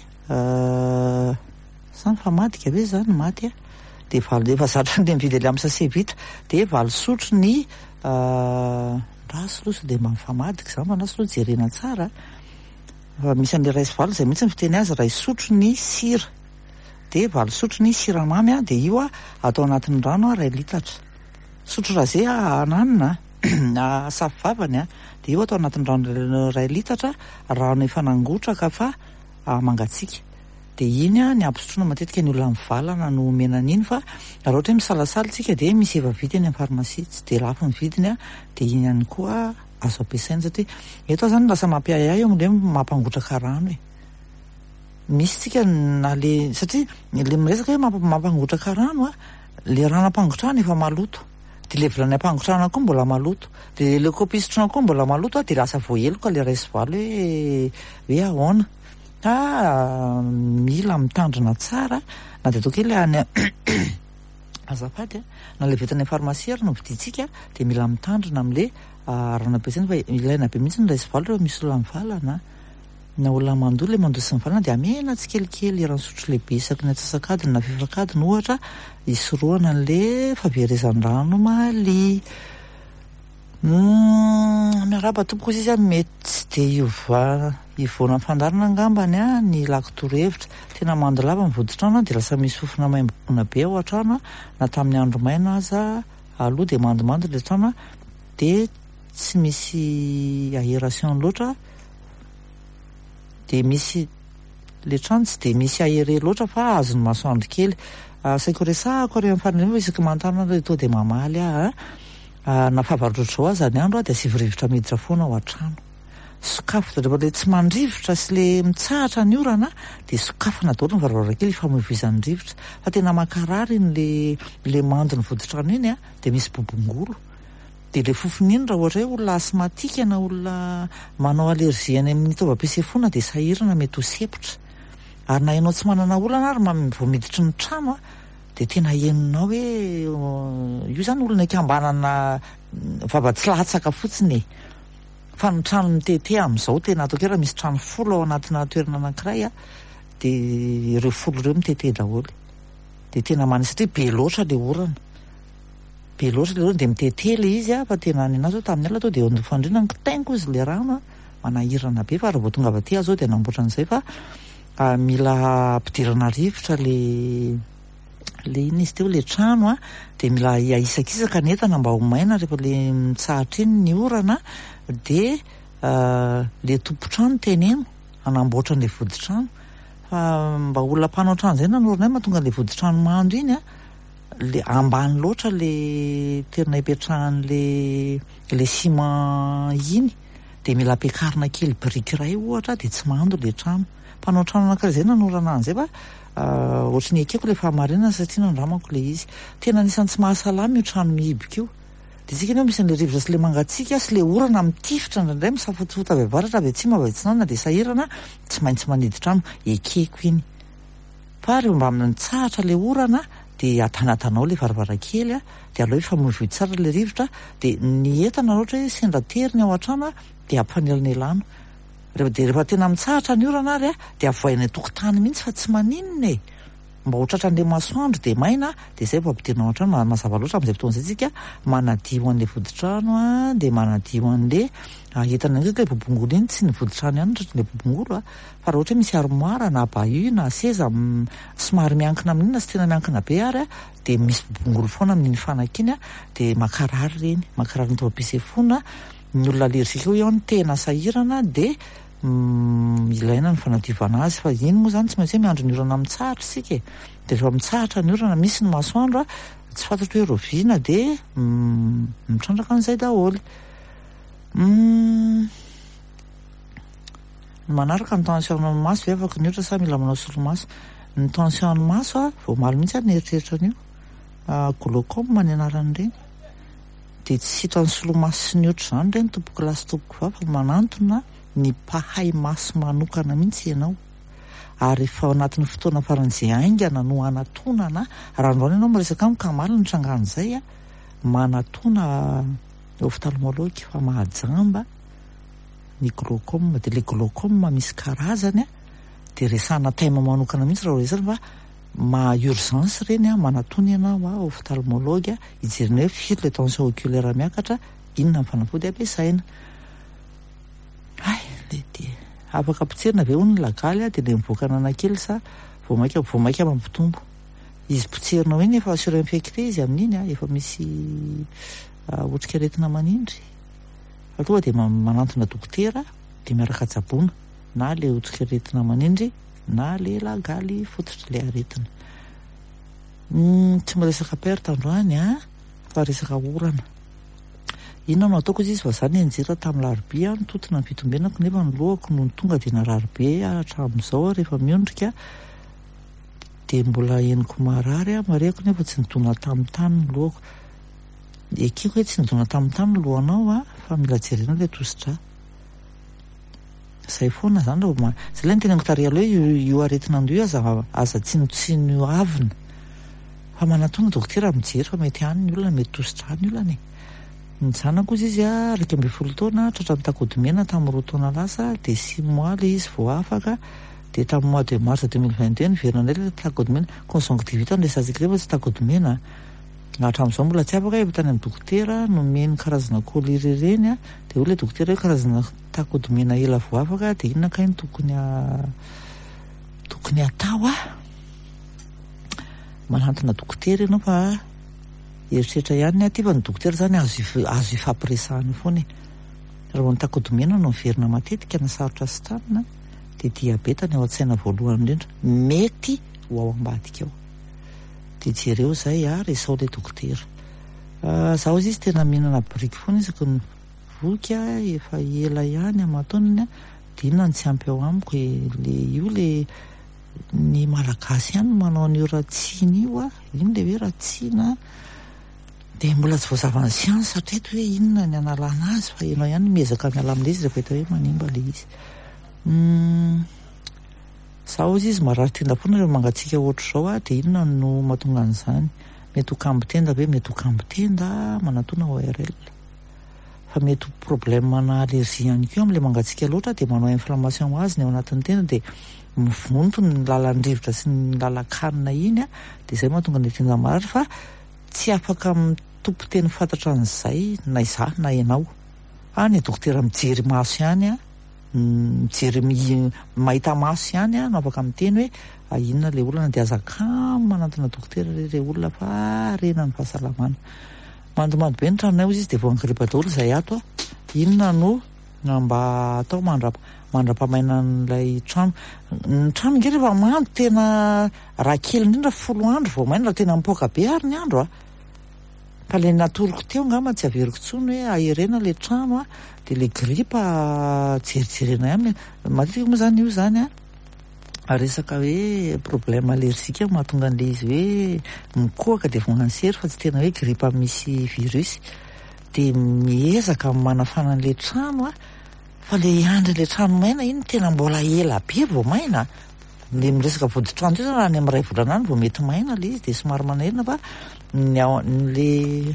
Speaker 1: samy fa madika ve zany maty a de valo efa zatra le mividy le amin'ny sase vitra de valo sotro ny rasy loso de mafamadika zany manasy loha jerena tsara fa misy an'le raisy valo zay mihitsy ny fiteny azy ray sotro ny sira de valo sotro ny siramamy a de io a atao anatin'ny rano a ray litatra sotro rasé a ananina na safy vavany a de io atao anatin'ny rano ray litatra rano efa nangotraka fa mangatsiaka de iny a ny ampisotrona matetika ny olona mivalana no menan'iny fa raha ohatra hoe misalasala tsika de misy efa vidiny amin'ny pharmacie tsy de lafo ny vidiny a de iny ihany koa azo ampiasaina satria eto zany lasa mampiayay amle mampangotraka rano e misy tsika na le satria le miresaka hoe mampangotraka rano a le rano ampangotrahana efa maloto de le vilany ampangotrahana koa mbola maloto de le kopisotrona koa mbola maloto a de lasa voaheloka le raisy valo hoe hoe ahoana a mila mitandrina tsara na de atao kely any azafady a na le vitany pharmacie ary no viditsika de mila mitandrina am'le rano ampiasaina fa ilaina be mihitsy ny raisy valo rehefa misy olona mivalana na olona mandoa le mandoa sy mivalana de amena tsy kelikely rano sotro lehibe isaky ny atsasakadiny na fifakadiny ohatra isoroana an'le faverezan'ny rano maly miaraba tompo kosa izy a mety tsy de iova ivona fandarina angambany a ny lako torohevitra tena mando lava mivoditrano de lasa misy fofona maimboona be ao an-trano na tamin'ny andro maina aza aloha de mandomando le trano de tsy misy aération loatra de misy le trano tsy de misy aéré loatra fa azony masoandro kely saiko resahako ary amin'ny farany isaky manontany le to de mamaly a na fahavarotro ao aza ny andro a de asivorivotra miditra foana ao an-trano sokafo rehefa le tsy mandrivotra sy le mitsahatra ny orana de sokafona daholo ny varavarankely ifamoivoizan'ny rivotra fa tena makarary le le mando ny voditrano iny a de misy bobongolo de le fofony iny raha ohatra hoe olona asmatika na olona manao allergie any amin'ny fitaovam-pisefoana de sahirana mety ho sepotra ary na ianao tsy manana olana ary vao miditry ny trano a de tena henonao hoe io zany olona ikambanana vava tsy latsaka fotsiny fa ny trano mitete amin'izao tena atao kera misy trano folo ao anatina toerana anankiray a de ireo folo ireo mitete daholo de tena many satria be loatra le orana be loatra le orana de mitete le izy a fa tena ny anazy tamin'ny ala atao de ondofandrina nkitaingo izy le rano a manahirana be fa raha vao tonga avy aty azo de namboatra an'izay fa mila ampidirana rivotra le le iny izy teo le trano a de mila aisakisaka ny entana mba ho maina rehefa le mitsahatra iny ny orana de le tompotrano teneno anamboatra an'le voditrano fa mba olona mpanao trano zay nanorina ay mahatonga le voditrano mando iny a le ambany loatra le toerana ipetrahan'le le ciment iny de mila ampiakarina kely briky ray ohatra de tsy mando le trano mpanao trano anankiray zay nanorana an'izay fa ohatry ny ekeko le fahamarinana satria nandramako le izy tena anisan'ny tsy mahasalama io trano mihibika io de tsika anao misy an'le rivotra sy le mangatsiaka sy le orana mitifitra ndraindray misafotofota avy avaratra avy atsimo avy atsinana de sahirana tsy maintsy manidy trano ekeko iny fa rehefa mba amin'ny tsahatra le orana de atanatanao le varavarankely a de aleo ifamoivoy tsara le rivotra de ny entana ohatra hoe sendra teriny ao an-trano a de ampanelonelano rehefa de rehefa tena mitsahatra ny orana ary a de avoaina tokotany mihitsy fa tsy maninona e mba ho tratran'le masoandro de maina de zay vao ampidirina ao an-trano mazava loatra amin'izay fotoan'izay tsika manadio an'le voditrano a de manadio an'le entana ndraiky le bobongolo iny tsy ny voditrano ihany tratran'le bobongolo a fa raha ohatra hoe misy armoara na bahut na seza somary miankina amin'iny na sy tena miankina be ary a de misy bobongolo foana amin'iny fanaka iny a de makarary reny makarary ny taovam-pisefoana ny olona alerzika io ihany tena sahirana de ilaina ny fanadiovana azy fa iny moa zany tsy maintsy hoe miandro ny orana mitsahatra sika e de rehefa mitsahatra ny orana misy ny masoandro a tsy fantatro hoe roviana de mitrandraka an'izay daholo ny manaraka ny tension maso ve afaka ny ohatra sa mila manao solomaso ny tension maso a vao maly mihitsy ary ny eritreritra an'io glaucome ny anaran'ireny dia tsy hitra ny solomaso sy ny oatra izany ireny tompoko lasy tompoko vava fa manantona ny mpahay maso manokana mihitsy ianao. Ary efa anatin'ny fotoana faran'izay aingana no anatonana raha androany ianao miresaka amiko ka malina trangan'izay a manatona ophtalmologue fa mahajamba ny glaucome. Dia ilay glaucome misy karazany a dia resahana taima manokana mihitsy raha resana fa ma-urgence ireny a manatona ianao a ophtalmologue hijerena hoe firy le tension oculaire miakatra, inona ny fanafody ampiasaina. Ay le dia afaka potserina ve hono ny lagaly a dia le mivoaka nanakely sa vao maika vao maika mampitombo. Izy potserinao iny efa assuré infecté izy amin'iny a efa misy otrikaretina manindry. Fa tonga dia manantona dokotera dia miaraka tsaboana na le otrikaretina manindry na le lagaly fototry le aretina. Tsy miresaka perte androany a fa resaka orana. Inona no ataoko izy fa zany enjera tamin'ny larobia nitotona ny fitombenako nefa ny lohako no tonga dia nararobe hatramin'izao rehefa miondrika dia mbola henoko marary a mareko nefa tsy nidona tamin'ny tany ny lohako. Ekeko hoe tsy nidona tamin'ny tany ny lohanao a fa mila jerena ilay tositra. Izay foana zany raha zay ilay ny teneniko tary aloha hoe io aretina andoha aza aza tsinotsino avina fa manatona dokotera mijery fa mety any ny olona mety tositra any ny olona. Ny zanako izy izy a raika ambin'ny folo taona tratra ny takodimena tamin'ny roa taona lasa dia six mois le izy vao afaka. Dia tamin'ny mois de mars deux mille vingt et un niverina indray le takodimena conjonctivite no resantsika rehefa tsy takodimena. Hatramin'izao mbola tsy afaka efa tany amin'ny dokotera nomeny karazana collyre ireny a dia ho le dokotera hoe karazana takodimena ela vao afaka dia inona kay ny tokony tokony atao a. Manantona dokotera ianao fa eritreritra ihany aty fa ny dokotera zany azo azo ifampiresahana foana. Raha ny takodimena no miverina matetika na sarotra sy tanina dia diabeta ny ao an-tsaina voalohany indrindra mety ho ao ambadika ao. Dia jereo zay a resao le dokotera. Zaho izy izy tena mihinana briky foana isako ny voky a efa ela ihany aman-taonany a dia inona ny tsy ampy ao amiko le io le ny malagasy ihany manao an'io ratsina io a ino le hoe ratsina dia mbola tsy voazavana siansa hatreto hoe inona ny analana azy fa ianao ihany miezaka miala amin'ilay izy rehefa hita hoe manimba le izy. Zaho izy izy marary tenda foana rehefa mangatsiaka ohatr'izao a dia inona no mahatonga an'izany. Mety ho kambotenda ve mety ho kambotenda manatona O R L fa mety ho problème ana allergie ihany koa amin'ilay mangatsiaka loatra dia manao inflammation azy ny ao anatin'ny tenda dia mivonto ny lalan-drivotra sy ny lalan-kanina iny a dia izay mahatonga ny tenda marary fa tsy afaka mitompo teny fantatra an'izay na izaho na ianao. A ny dokotera mijery maso ihany a mijery mahita maso ihany a no afaka miteny hoe inona le olona dia azakamo manantona dokotera re olona fa rena ny fahasalamana. Mandomando be ny tranonay izy dia vao angripa daholo izay ato a inona no mba atao mandrapa mandra-pamaina n'ilay trano. Ny trano nge rehefa mando tena raha kely indrindra folo andro vao maina raha tena mipoaka be ary ny andro a. Fa ilay natoroko teo ngamba tsy averiko tsony hoe aherena ilay trano a dia ilay gripa jerijerena ihany. Matetika moa zany io zany a resaka hoe problème allergique mahatonga an'ilay izy hoe mikohaka dia voansery fa tsy tena hoe gripa misy virus. Dia miezaka manafana an'ilay trano a fa le andro ilay trano maina iny tena mbola ela be vao maina. Le miresaka vodi-trano io zany raha ny amin'ny ray volana any vao mety maina le izy dia somary manahirana fa ny ao n'le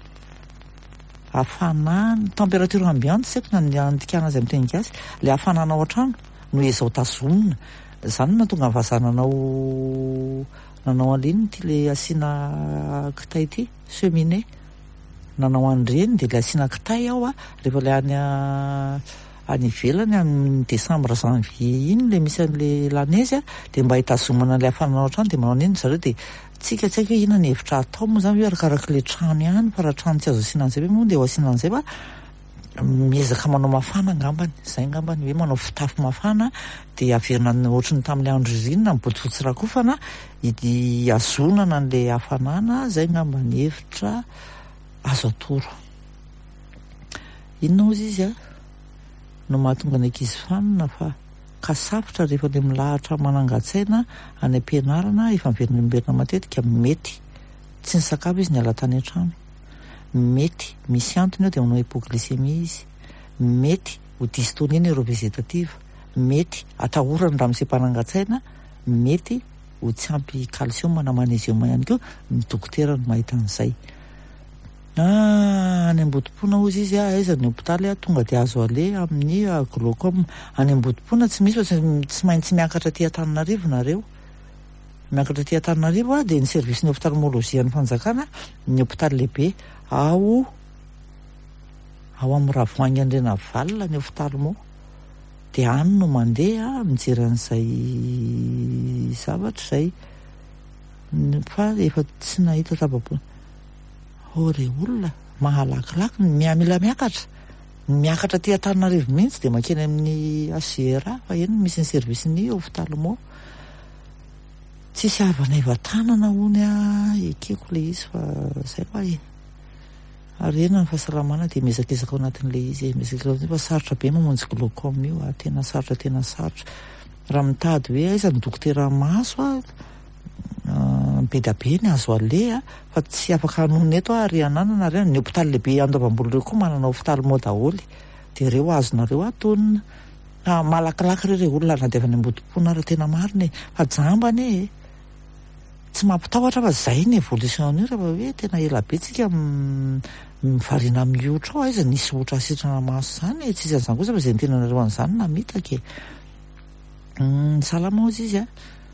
Speaker 1: hafanana température ambiante tsy haiko na ny andikana azy amin'ny teny gasy le hafanana ao an-trano no ezao tazomina. Zany no tonga vazaha nanao nanao an'iny ty le asiana kitay ity cheminée nanao an'ireny dia le asiana kitay ao a rehefa le any any ivelany amin'ny décembre janvier iny le misy an'le lanezy a dia mba hitazomana le hafanana ao an-trano dia manao an'iny zareo dia tsika tsy haiko hoe inona ny hevitra atao moa zany hoe arakaraka le trano ihany fa raha trano tsy azo asiana an'izay hoe moa dia ho asiana an'izay fa miezaka manao mafana ngambany izay ngambany hoe manao fitafy mafana dia averina ohatrany tamin'ilay andro ririnina mibotsy rakofana azonana an'ilay hafanana izay ngambany hevitra azo atoro. Inona ozy izy a no mahatonga ny ankizy fanina fa kasafotra rehefa le milahatra manangan-tsaina any am-pianarana efa miverina miverina matetika mety tsy ny sakafo izy ny ala tany an-trano mety misy antony eo de manao hypoglycémie izy, mety ho dystonie neurovégétative, mety atahorana raha misepanangatsaina, mety ho tsy ampy calcium na magnésium ihany koa ny dokotera no mahita an'izay. Any Ambotompoana ozy izy a aiza ny hôpitaly a tonga de azo ale amin'ny glaucome. Any Ambotompoana tsy misy fa tsy maintsy miakatra aty Antananarivo nareo, miakatra aty Antananarivo a de ny service ny ophtalmologie ny fanjakana ny hôpitaly lehibe ao ao amin'ny Ravoahangy Andrena Valona ny ophtalmo, de any no mandeha mijery an'izay zavatra zay fa efa tsy nahita tabapo. Oh re olona mahalakilaky mila miakatra miakatra aty Antananarivo mihitsy de makeny amin'ny A C R A fa eny misy ny service ny ophtalmo. Tsisy avana ivan-tanana hony a ekeko le izy fa zay fa e ary ena ny fahasalamana de mezakezaka ao anatin'le izy mezakezaka fa sarotra be mamonjy glaucome io a tena sarotra tena sarotra raha mitady hoe aiza ny dokotera maso a be da be ny azo ale a fa tsy afaka hanonona eto ary anana nareo ny hôpitaly lehibe Andoavam-boly reo koa manana ophtalmo daholy de reo azonareo atonina malakilaky reo re olona na de avy any Ambotompoana ary tena marina e fa jambany e tsy mampitahotra fa zay ny évolution io raha hoe tena ela be tsika mivarina mihotra ao aiza nisy otra sitrana maso zany e tsisy an'izany kosa fa zay ny tena nareo an'izany namitaka e salama ozy izy a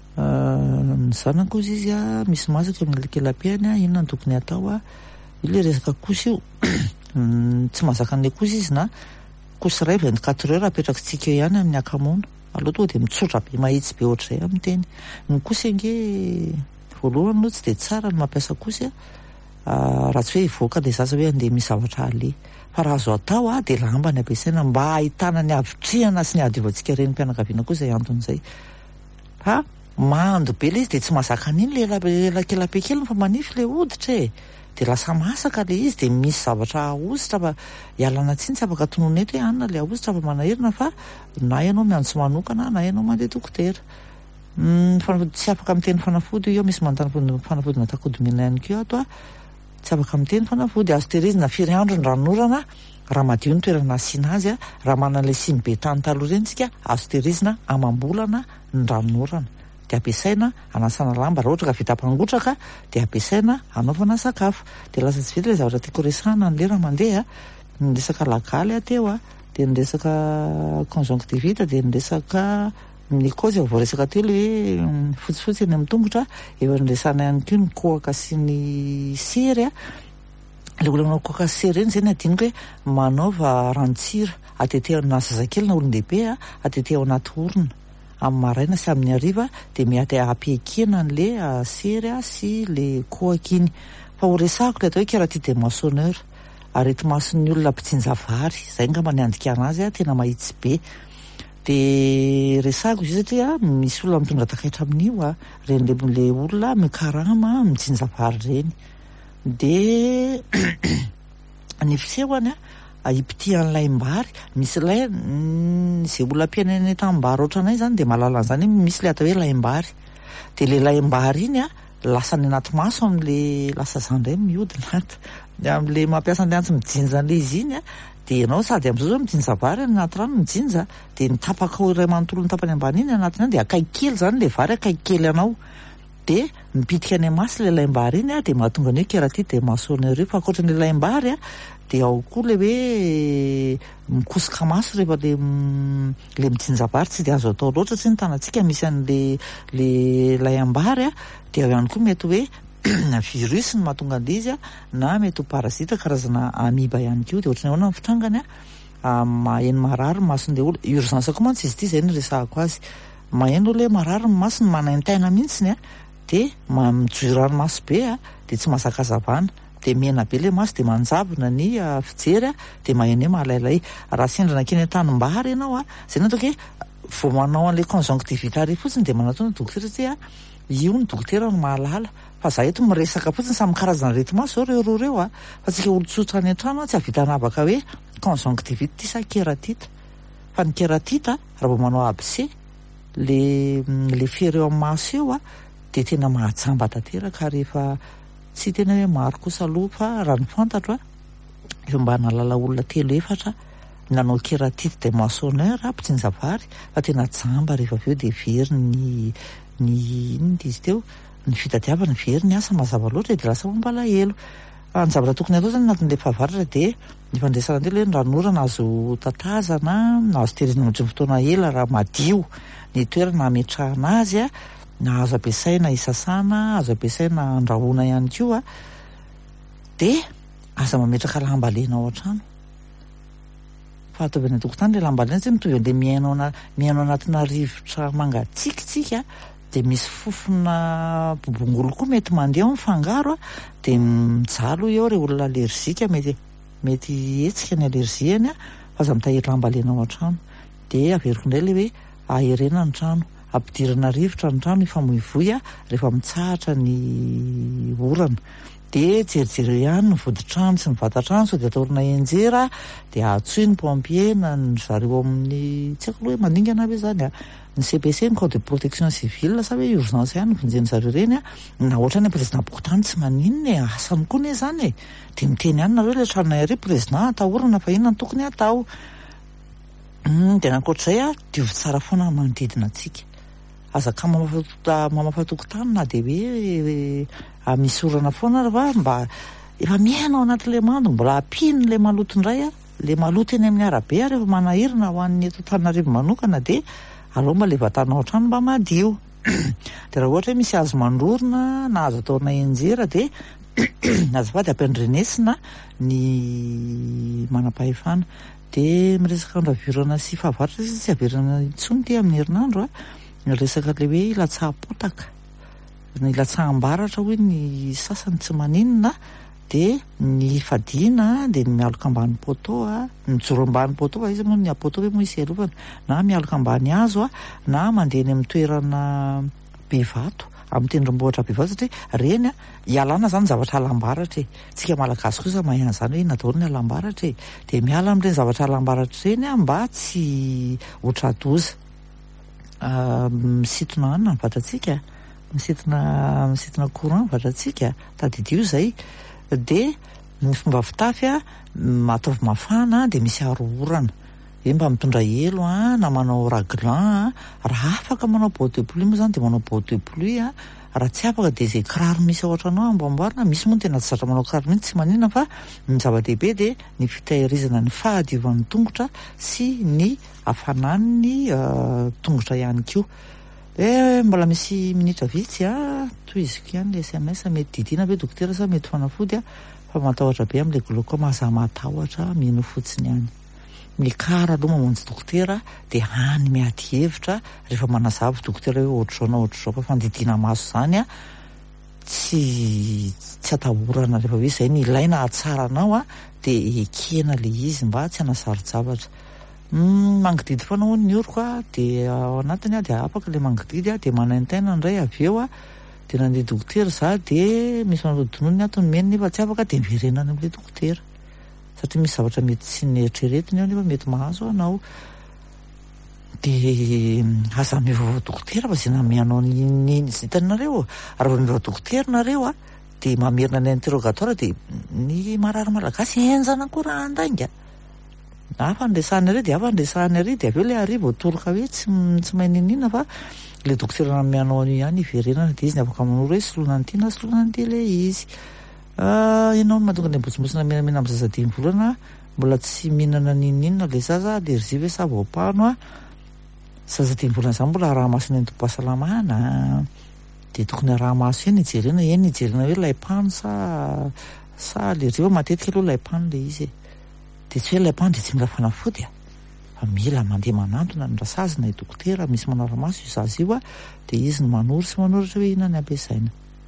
Speaker 1: ny zanako ozy izy a misy masaka amin'ny lekelam-piany a inona ny tokony atao a io le resaka kosa io tsy mahazaka an'le kosa izy na kosa ray vingt-quatre heures apetrakintsika ihany amin'ny akamoana aloha tonga de mitsotra be mahitsy be ohatr'izay amin'ny teny ny kosa nge voalohany aloha tsy de tsara ny mampiasa kosa raha tsy hoe hivoaka le zaza hoe andeha misy zavatra ale fa raha azo atao a de lamba ny ampiasaina mba ahitana ny avitriana sy ny adiovantsika reny mpianakaviana koa zay anton'izay fa mando be le izy de tsy mahazaka an'iny le elakelam-pe kely fa manify le hoditra e de lasa masaka le izy de misy zavatra ahositra fa ialana tsiny tsy afaka tonona eto hoe anona le ahositra fa manahirina fa na ianao miantso manokana na ianao mandeha dokotera. Fanafody tsy afaka miteny fanafody io misy manontany fanafody natakodimina ihany ko ato a tsy afaka miteny fanafody azo tehirizina firy andro ny ranorana raha madio ny toerana asiana azy a raha manana le simy be tany taloha reny tsika azo tehirizina amam-bolana ny ranorana de ampiasaina anasana lamba raha ohatra ka vita ampangotraka de ampiasaina anaovana sakafo de lasa tsy vita le zavatra tiako resahana ny lera mandeha ny resaka lagaly ateo a de ny resaka conjonctivite de ny resaka ny cause vao resaka teo le hoe fotsifotsy eny amin'ny tongotra efa nresana ihany koa ny kohaka sy ny sery a le olona manao kohaka sy sery reny zay ny adiniko hoe manaova rantsira atetehana zazakely na olon-dehibe a atetehao anaty orona amin'ny maraina sy amin'ny hariva de mety ampiekena n'le sery a sy le kohaka iny fa ho resahako le atao hoe kératite moissonneur arety mason'ny olona mpitsinja vary zay ngamba ny andikana azy a tena mahitsy be de resahako izy satria misy olona mitonga takaitra amin'io a reny le olona mikarama mitsinja vary reny de ny fisehony a ipiti an'laim-bary misy lay zay olona mpiainany tam-bary ohatranay zany de mahalala an'izany misy le atao hoe laim-bary de le laim-bary iny a lasa ny anaty maso amin'le lasa zany ndray mihodina de amin'le mampiasa an'le antsy mijinja an'le izy iny a de ianao sady amin'izao zao mijinja vary anaty rano mijinja de ny tapaka iray manontolo ny tapany ambany iny anatiny any de akaiky kely zany le vary akaiky kely anao de mipitika any masy le laim-bary iny a de mahatonga ny hoe kératite moissonneur io fa ankoatran'le laim-bary a de ao koa le hoe mikosoka maso rehefa le le mijinja vary tsy de azo atao loatra tsy ny tanantsika misy an'le le laim-bary a de ao ihany koa mety hoe virus ny mahatonga an'le izy a na mety ho parazita karazana amiba ihany koa de ohatrany ahoana ny fitrangany a maheno marary mason'le olo urgence koa mantsy izy ity zay ny resahako azy maheno le marary ny maso ny manaintaina mihitsiny a de mijoy ranomaso be a de tsy mahazaka hazavana de mena be le maso de manjabona ny fijery a de maheno hoe mahalailay raha sindrana keny an-tanimbary ianao a zay natao hoe vao manao an'le conjonctivite ary fotsiny de manatao ny dokotera satria io ny dokotera no mahalala fa za eto miresaka fotsiny samy karazana reti-maso zao reo roa reo a fa tsika olon-tsotra any an-trano a tsy havita anavaka hoe conjonctivite ty sa kératite fa ny kératite raha vao manao A B C le le fiereo amin'ny maso eo a de tena mahajamba tanteraka rehefa tsy tena hoe maro kosa aloha fa raha ny fantatro a efa mba nalala olona telo efatra nanao kératite de moissonneur ampitsinjavary fa tena jamba rehefa avy eo de very ny ny inona izy teo ny fitadiavana very ny asa mazava loatra de lasa mampalahelo. Ny zavatra tokony atao zany anatin'ilay fahavaratra de ny fandraisana telo hoe ranorana azo tatazana na azo tehirizina ohatry ny fotoana ela raha madio ny toerana ametrahana azy a, na azo ampiasaina isasana, azo ampiasaina andrahoana ihany koa a, de aza mametraka lamba lena ao an-trano. Fahataovana tokotany le lamba lena tsy mitovy an'le miainao na miainao anatina rivotra mangatsiakitsiaka de misy fofona bobongolo koa mety mandeha ao mifangaro a de mijalo eo re olona alerzika mety mety hetsika ny alerziany a fa aza mitahiry lamba lena ao an-trano. De averiko indray le hoe aherena ny trano, ampidirana rivotra ny trano ifamoivoy a rehefa mitsahatra ny orana. De jerijery ihany ny voditrano sy ny vatatrano sao de ataorina enjera de atsoy ny pompier na ny zareo amin'ny tsy haiko loha hoe maningana avy zany a ny C P C ny code de protection civile sa hoe urgence ihany vonjeny zareo reny a na ohatra ny président bokotany tsy maninona e asany koa ne zany e de miteny ihany nareo le tranonay ary président atahorana fa inona ny tokony atao. De nankoatr'izay a diovy tsara foana manodidina antsika, azaka mamafatokontany na de hoe misy orana foana raha mba efa miaina ao anatin'le mando mbola ampino le maloto indray a le maloto eny amin'ny arabe a rehefa manahirina ho an'ny eto Antananarivo manokana de aleo mba levatanao an-trano mba madio. De raha ohatra hoe misy hazo mandrorona na azo ataorina enjera de azafady ampandrenesina ny manam-pahefana. De miresaka andravirana sy fahavaratra sy averana intsony ty amin'ny herinandro a resaka le hoe latsaham-potaka ny latsaham-baratra hoy ny sasany tsy maninona de ny fadiana de ny mialoka ambany poteau a mijoro ambany poteau izy moa ny poteau hoe moa isy arovana na mialoka ambany hazo a na mandeha ny amin'ny toerana be vato amin'ny tendrombohitra be vato satria reny a ialana zany zavatra alambaratra e tsika malagasy kosa mahay an'izany hoe natao ny alambaratra e de miala amin'ireny zavatra alambaratra reny a mba tsy hotradoza misitona anina ny vatantsika misitona misitona courant ny vatantsika tadidio zay. De ny fomba fitafy a ataovy mafana de misy aro orana hoe mba mitondra elo a na manao raglan a raha afaka manao botte de pluie moa zany de manao botte de pluie a raha tsy afaka de zay kiraro misy ao an-trano amboamboarina misy moa tena tsy zatra manao kiraro mihitsy tsy maninona fa ny zava-dehibe de ny fitahirizana ny fahadiovan'ny tongotra sy ny hafanan'ny tongotra ihany koa. E mbola misy minitra vitsy a toiziko ihany le S M S mety didina be dokotera sa mety fanafody a fa matahotra be amin'le glaucome za matahotra mino fotsiny ihany. Mikara aloha mamonjy dokotera de hany miady hevitra rehefa manazava dokotera hoe ohatr'izao na ohatr'izao fa fandidina maso zany a tsy tsy atahorana rehefa hoe zay ny ilaina hatsaranao a de ekena le izy mba tsy hanasary-javatra. Mangididy foana hono ny oroko a de ao anatiny a de afaka le mangididy a de manaintaina indray avy eo a de nandeha dokotera za de misy manodidinony ato ny meny nefa tsy afaka de miverenana amin'le dokotera satria misy zavatra mety tsy nieritreretiny eo nefa mety mahazo anao. De aza mivaova dokotera fa zay na mianao ny zitanareo raha mivaova dokotera nareo a de mamerina ny interrogatoire de ny marary malagasy enjana koa andainga afa andresahany ary de afa andresahany ary de avy eo le arivo atoroka hoe tsy tsy mahay ninina fa le dokotera mianao ihany iverenana de izy ny afaka manoro hoe solona ny ty na solona ny ty le izy. Ianao no mahatonga ny ambotsimotsina menamena amin'ny zaza dimy volana mbola tsy mihinana ninina le zaza alerzi hoe sa vaopano a zaza dimy volana zany mbola raha masony antom-pahasalamana de tokony raha maso eny ijerena eny ijerena hoe laipano sa sa alerzi fa matetika aloha laipano le izy de tsy hoe laipano de tsy mila fanafody a fa mila mandeha manantona ny rasazina i dokotera misy manara-maso io zaza io a de izy ny manoro sy manoratra hoe inona ny ampiasaina.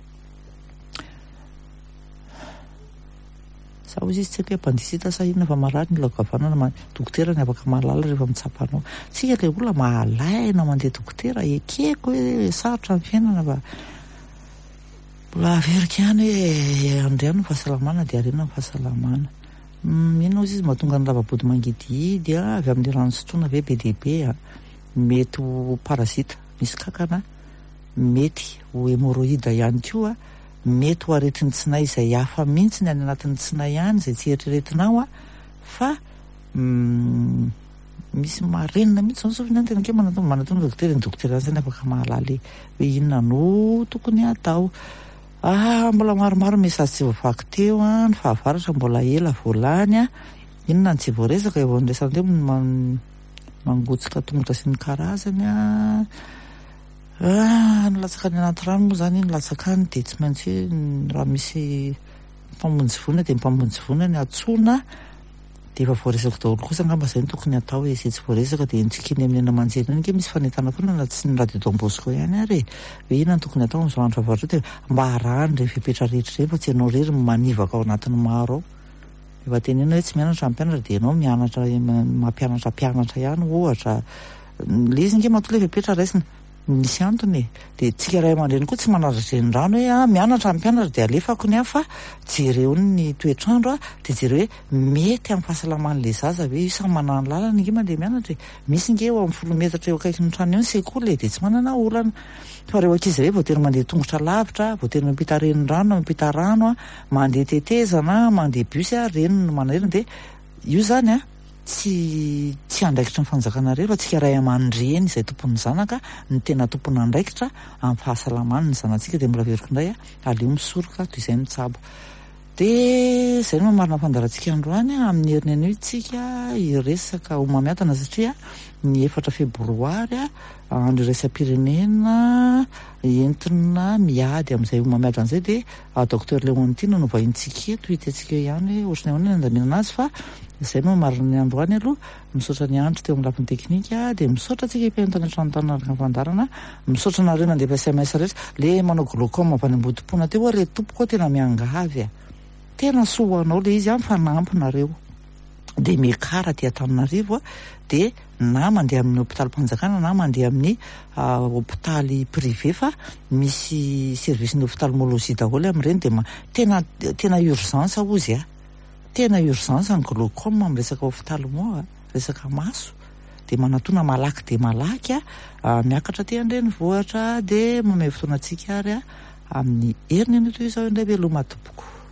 Speaker 1: Sa hozy izy tsy haiko hoe appendicite sa inona fa marary ny lakavanana dokotera ny afaka mahalala rehefa mitsapanao tsika le olona mahalaina mandeha dokotera ekeko hoe sarotra ny fiainana fa mbola averika ihany hoe andriano ny fahasalamana de arena ny fahasalamana. Inona izy mahatonga ny lava-body mangidihidy a avy amin'ny rano sotroina ve be dehibe a mety ho parasita misy kakana mety ho hémorroïde ihany koa mety ho aretin'ny tsinay izay hafa mihitsy ny any anatin'ny tsinay ihany izay tsy eritreretinao a fa mm, misy marenina mihitsy zao sofiny any tena ke manatona manatona dokotera ny dokotera zany afaka mahalala hoe inona no tokony atao. Ah, mbola maromaro mesazy tsy voavaky teo a ny fahavaratra mbola ela voalany a inona ny tsy voaresaka eo andraisana teo man- mangotsika tongotra sy ny karazany a ah, nylatsaka ny anaty rano moa zany nylatsakany de tsy maintsy hoe raha misy mpamonjy vonina de mpamonjy vonina ny atsona de efa voaresako daholo kosa angamba zay ny tokony atao hoe izay tsy voaresaka de nitsikiny amin'ny ena aman-jeny iny ke misy fanentana foana na tsy ny radio Don Bosco ihany ary hoe inona ny tokony atao amin'izao andro fahavaratra de mba harany re fepetra rehetra reny fa tsy ianao rery manivaka ao anatin'ny maro ao. Efa tenena hoe tsy mianatra ny mpianatra de ianao mianatra mampianatra mpianatra ihany ohatra le izy nke matoa le fepetra raisina misy antony de tsika ray aman-dreny koa tsy manaratra ny rano hoe ah, mianatra ny mpianatra de alefako ny hafa jereo ny toetrandro a de jereo hoe mety amin'ny fahasalaman'le zaza hoe io samy manana ny lalana inge mandeha mianatra misy nge eo amin'ny folo metatra eo akaiky ny trano eo ny sekoly de tsy manana olana fa reo ankizy reo voatery mandeha tongotra lavitra voatery mampita reny rano mampita rano a mandeha tetezana mandeha bus a reny no manarena de io zany a tsy tsy andraikitra ny fanjakana reo fa tsika ray aman-dreny izay tompon'ny zanaka ny tena tompony andraikitra amin'ny fahasalaman'ny ny zanatsika de mbola veriko indray a aleo misoroka toy izay ny tsabo de zay no mamarina fandarantsika androany a amin'ny heriny anio tsika iresaka homamiatana satria ny efatra febroary a andro iraisam-pirenena entina miady amin'izay homamiadana zay de docteur Leontine no vahintsika eto hitantsika ihany ohatrany ahoana ny andaminana azy fa izay no marina ny androany aloha misaotra ny andro teo amin'ny lafiny teknika de misaotra tsika mpiaintana tranontany araka ny fandarana misaotra nareo nandeha mpiasa maisa rehetra le manao glaucome avy any ambodi-pona teo a re tompoko tena miangavy a tena soanao le izy a mifanampy nareo de mekara ty Antananarivo a de na mandeha amin'ny hôpitaly Mpanjakana na mandeha amin'ny hôpitaly privé fa misy service ny ophtalmologie daholo amin'ireny de ma- tena tena urgence ozy a tena urgence ny glaucome amin'ny resaka ophtalmo a resaka maso de manatona malaky de malaky a miakatra ty Andrenivohitra de mamay fotoana antsika ary a amin'ny heriny ny toy izao indray veloma tompoko.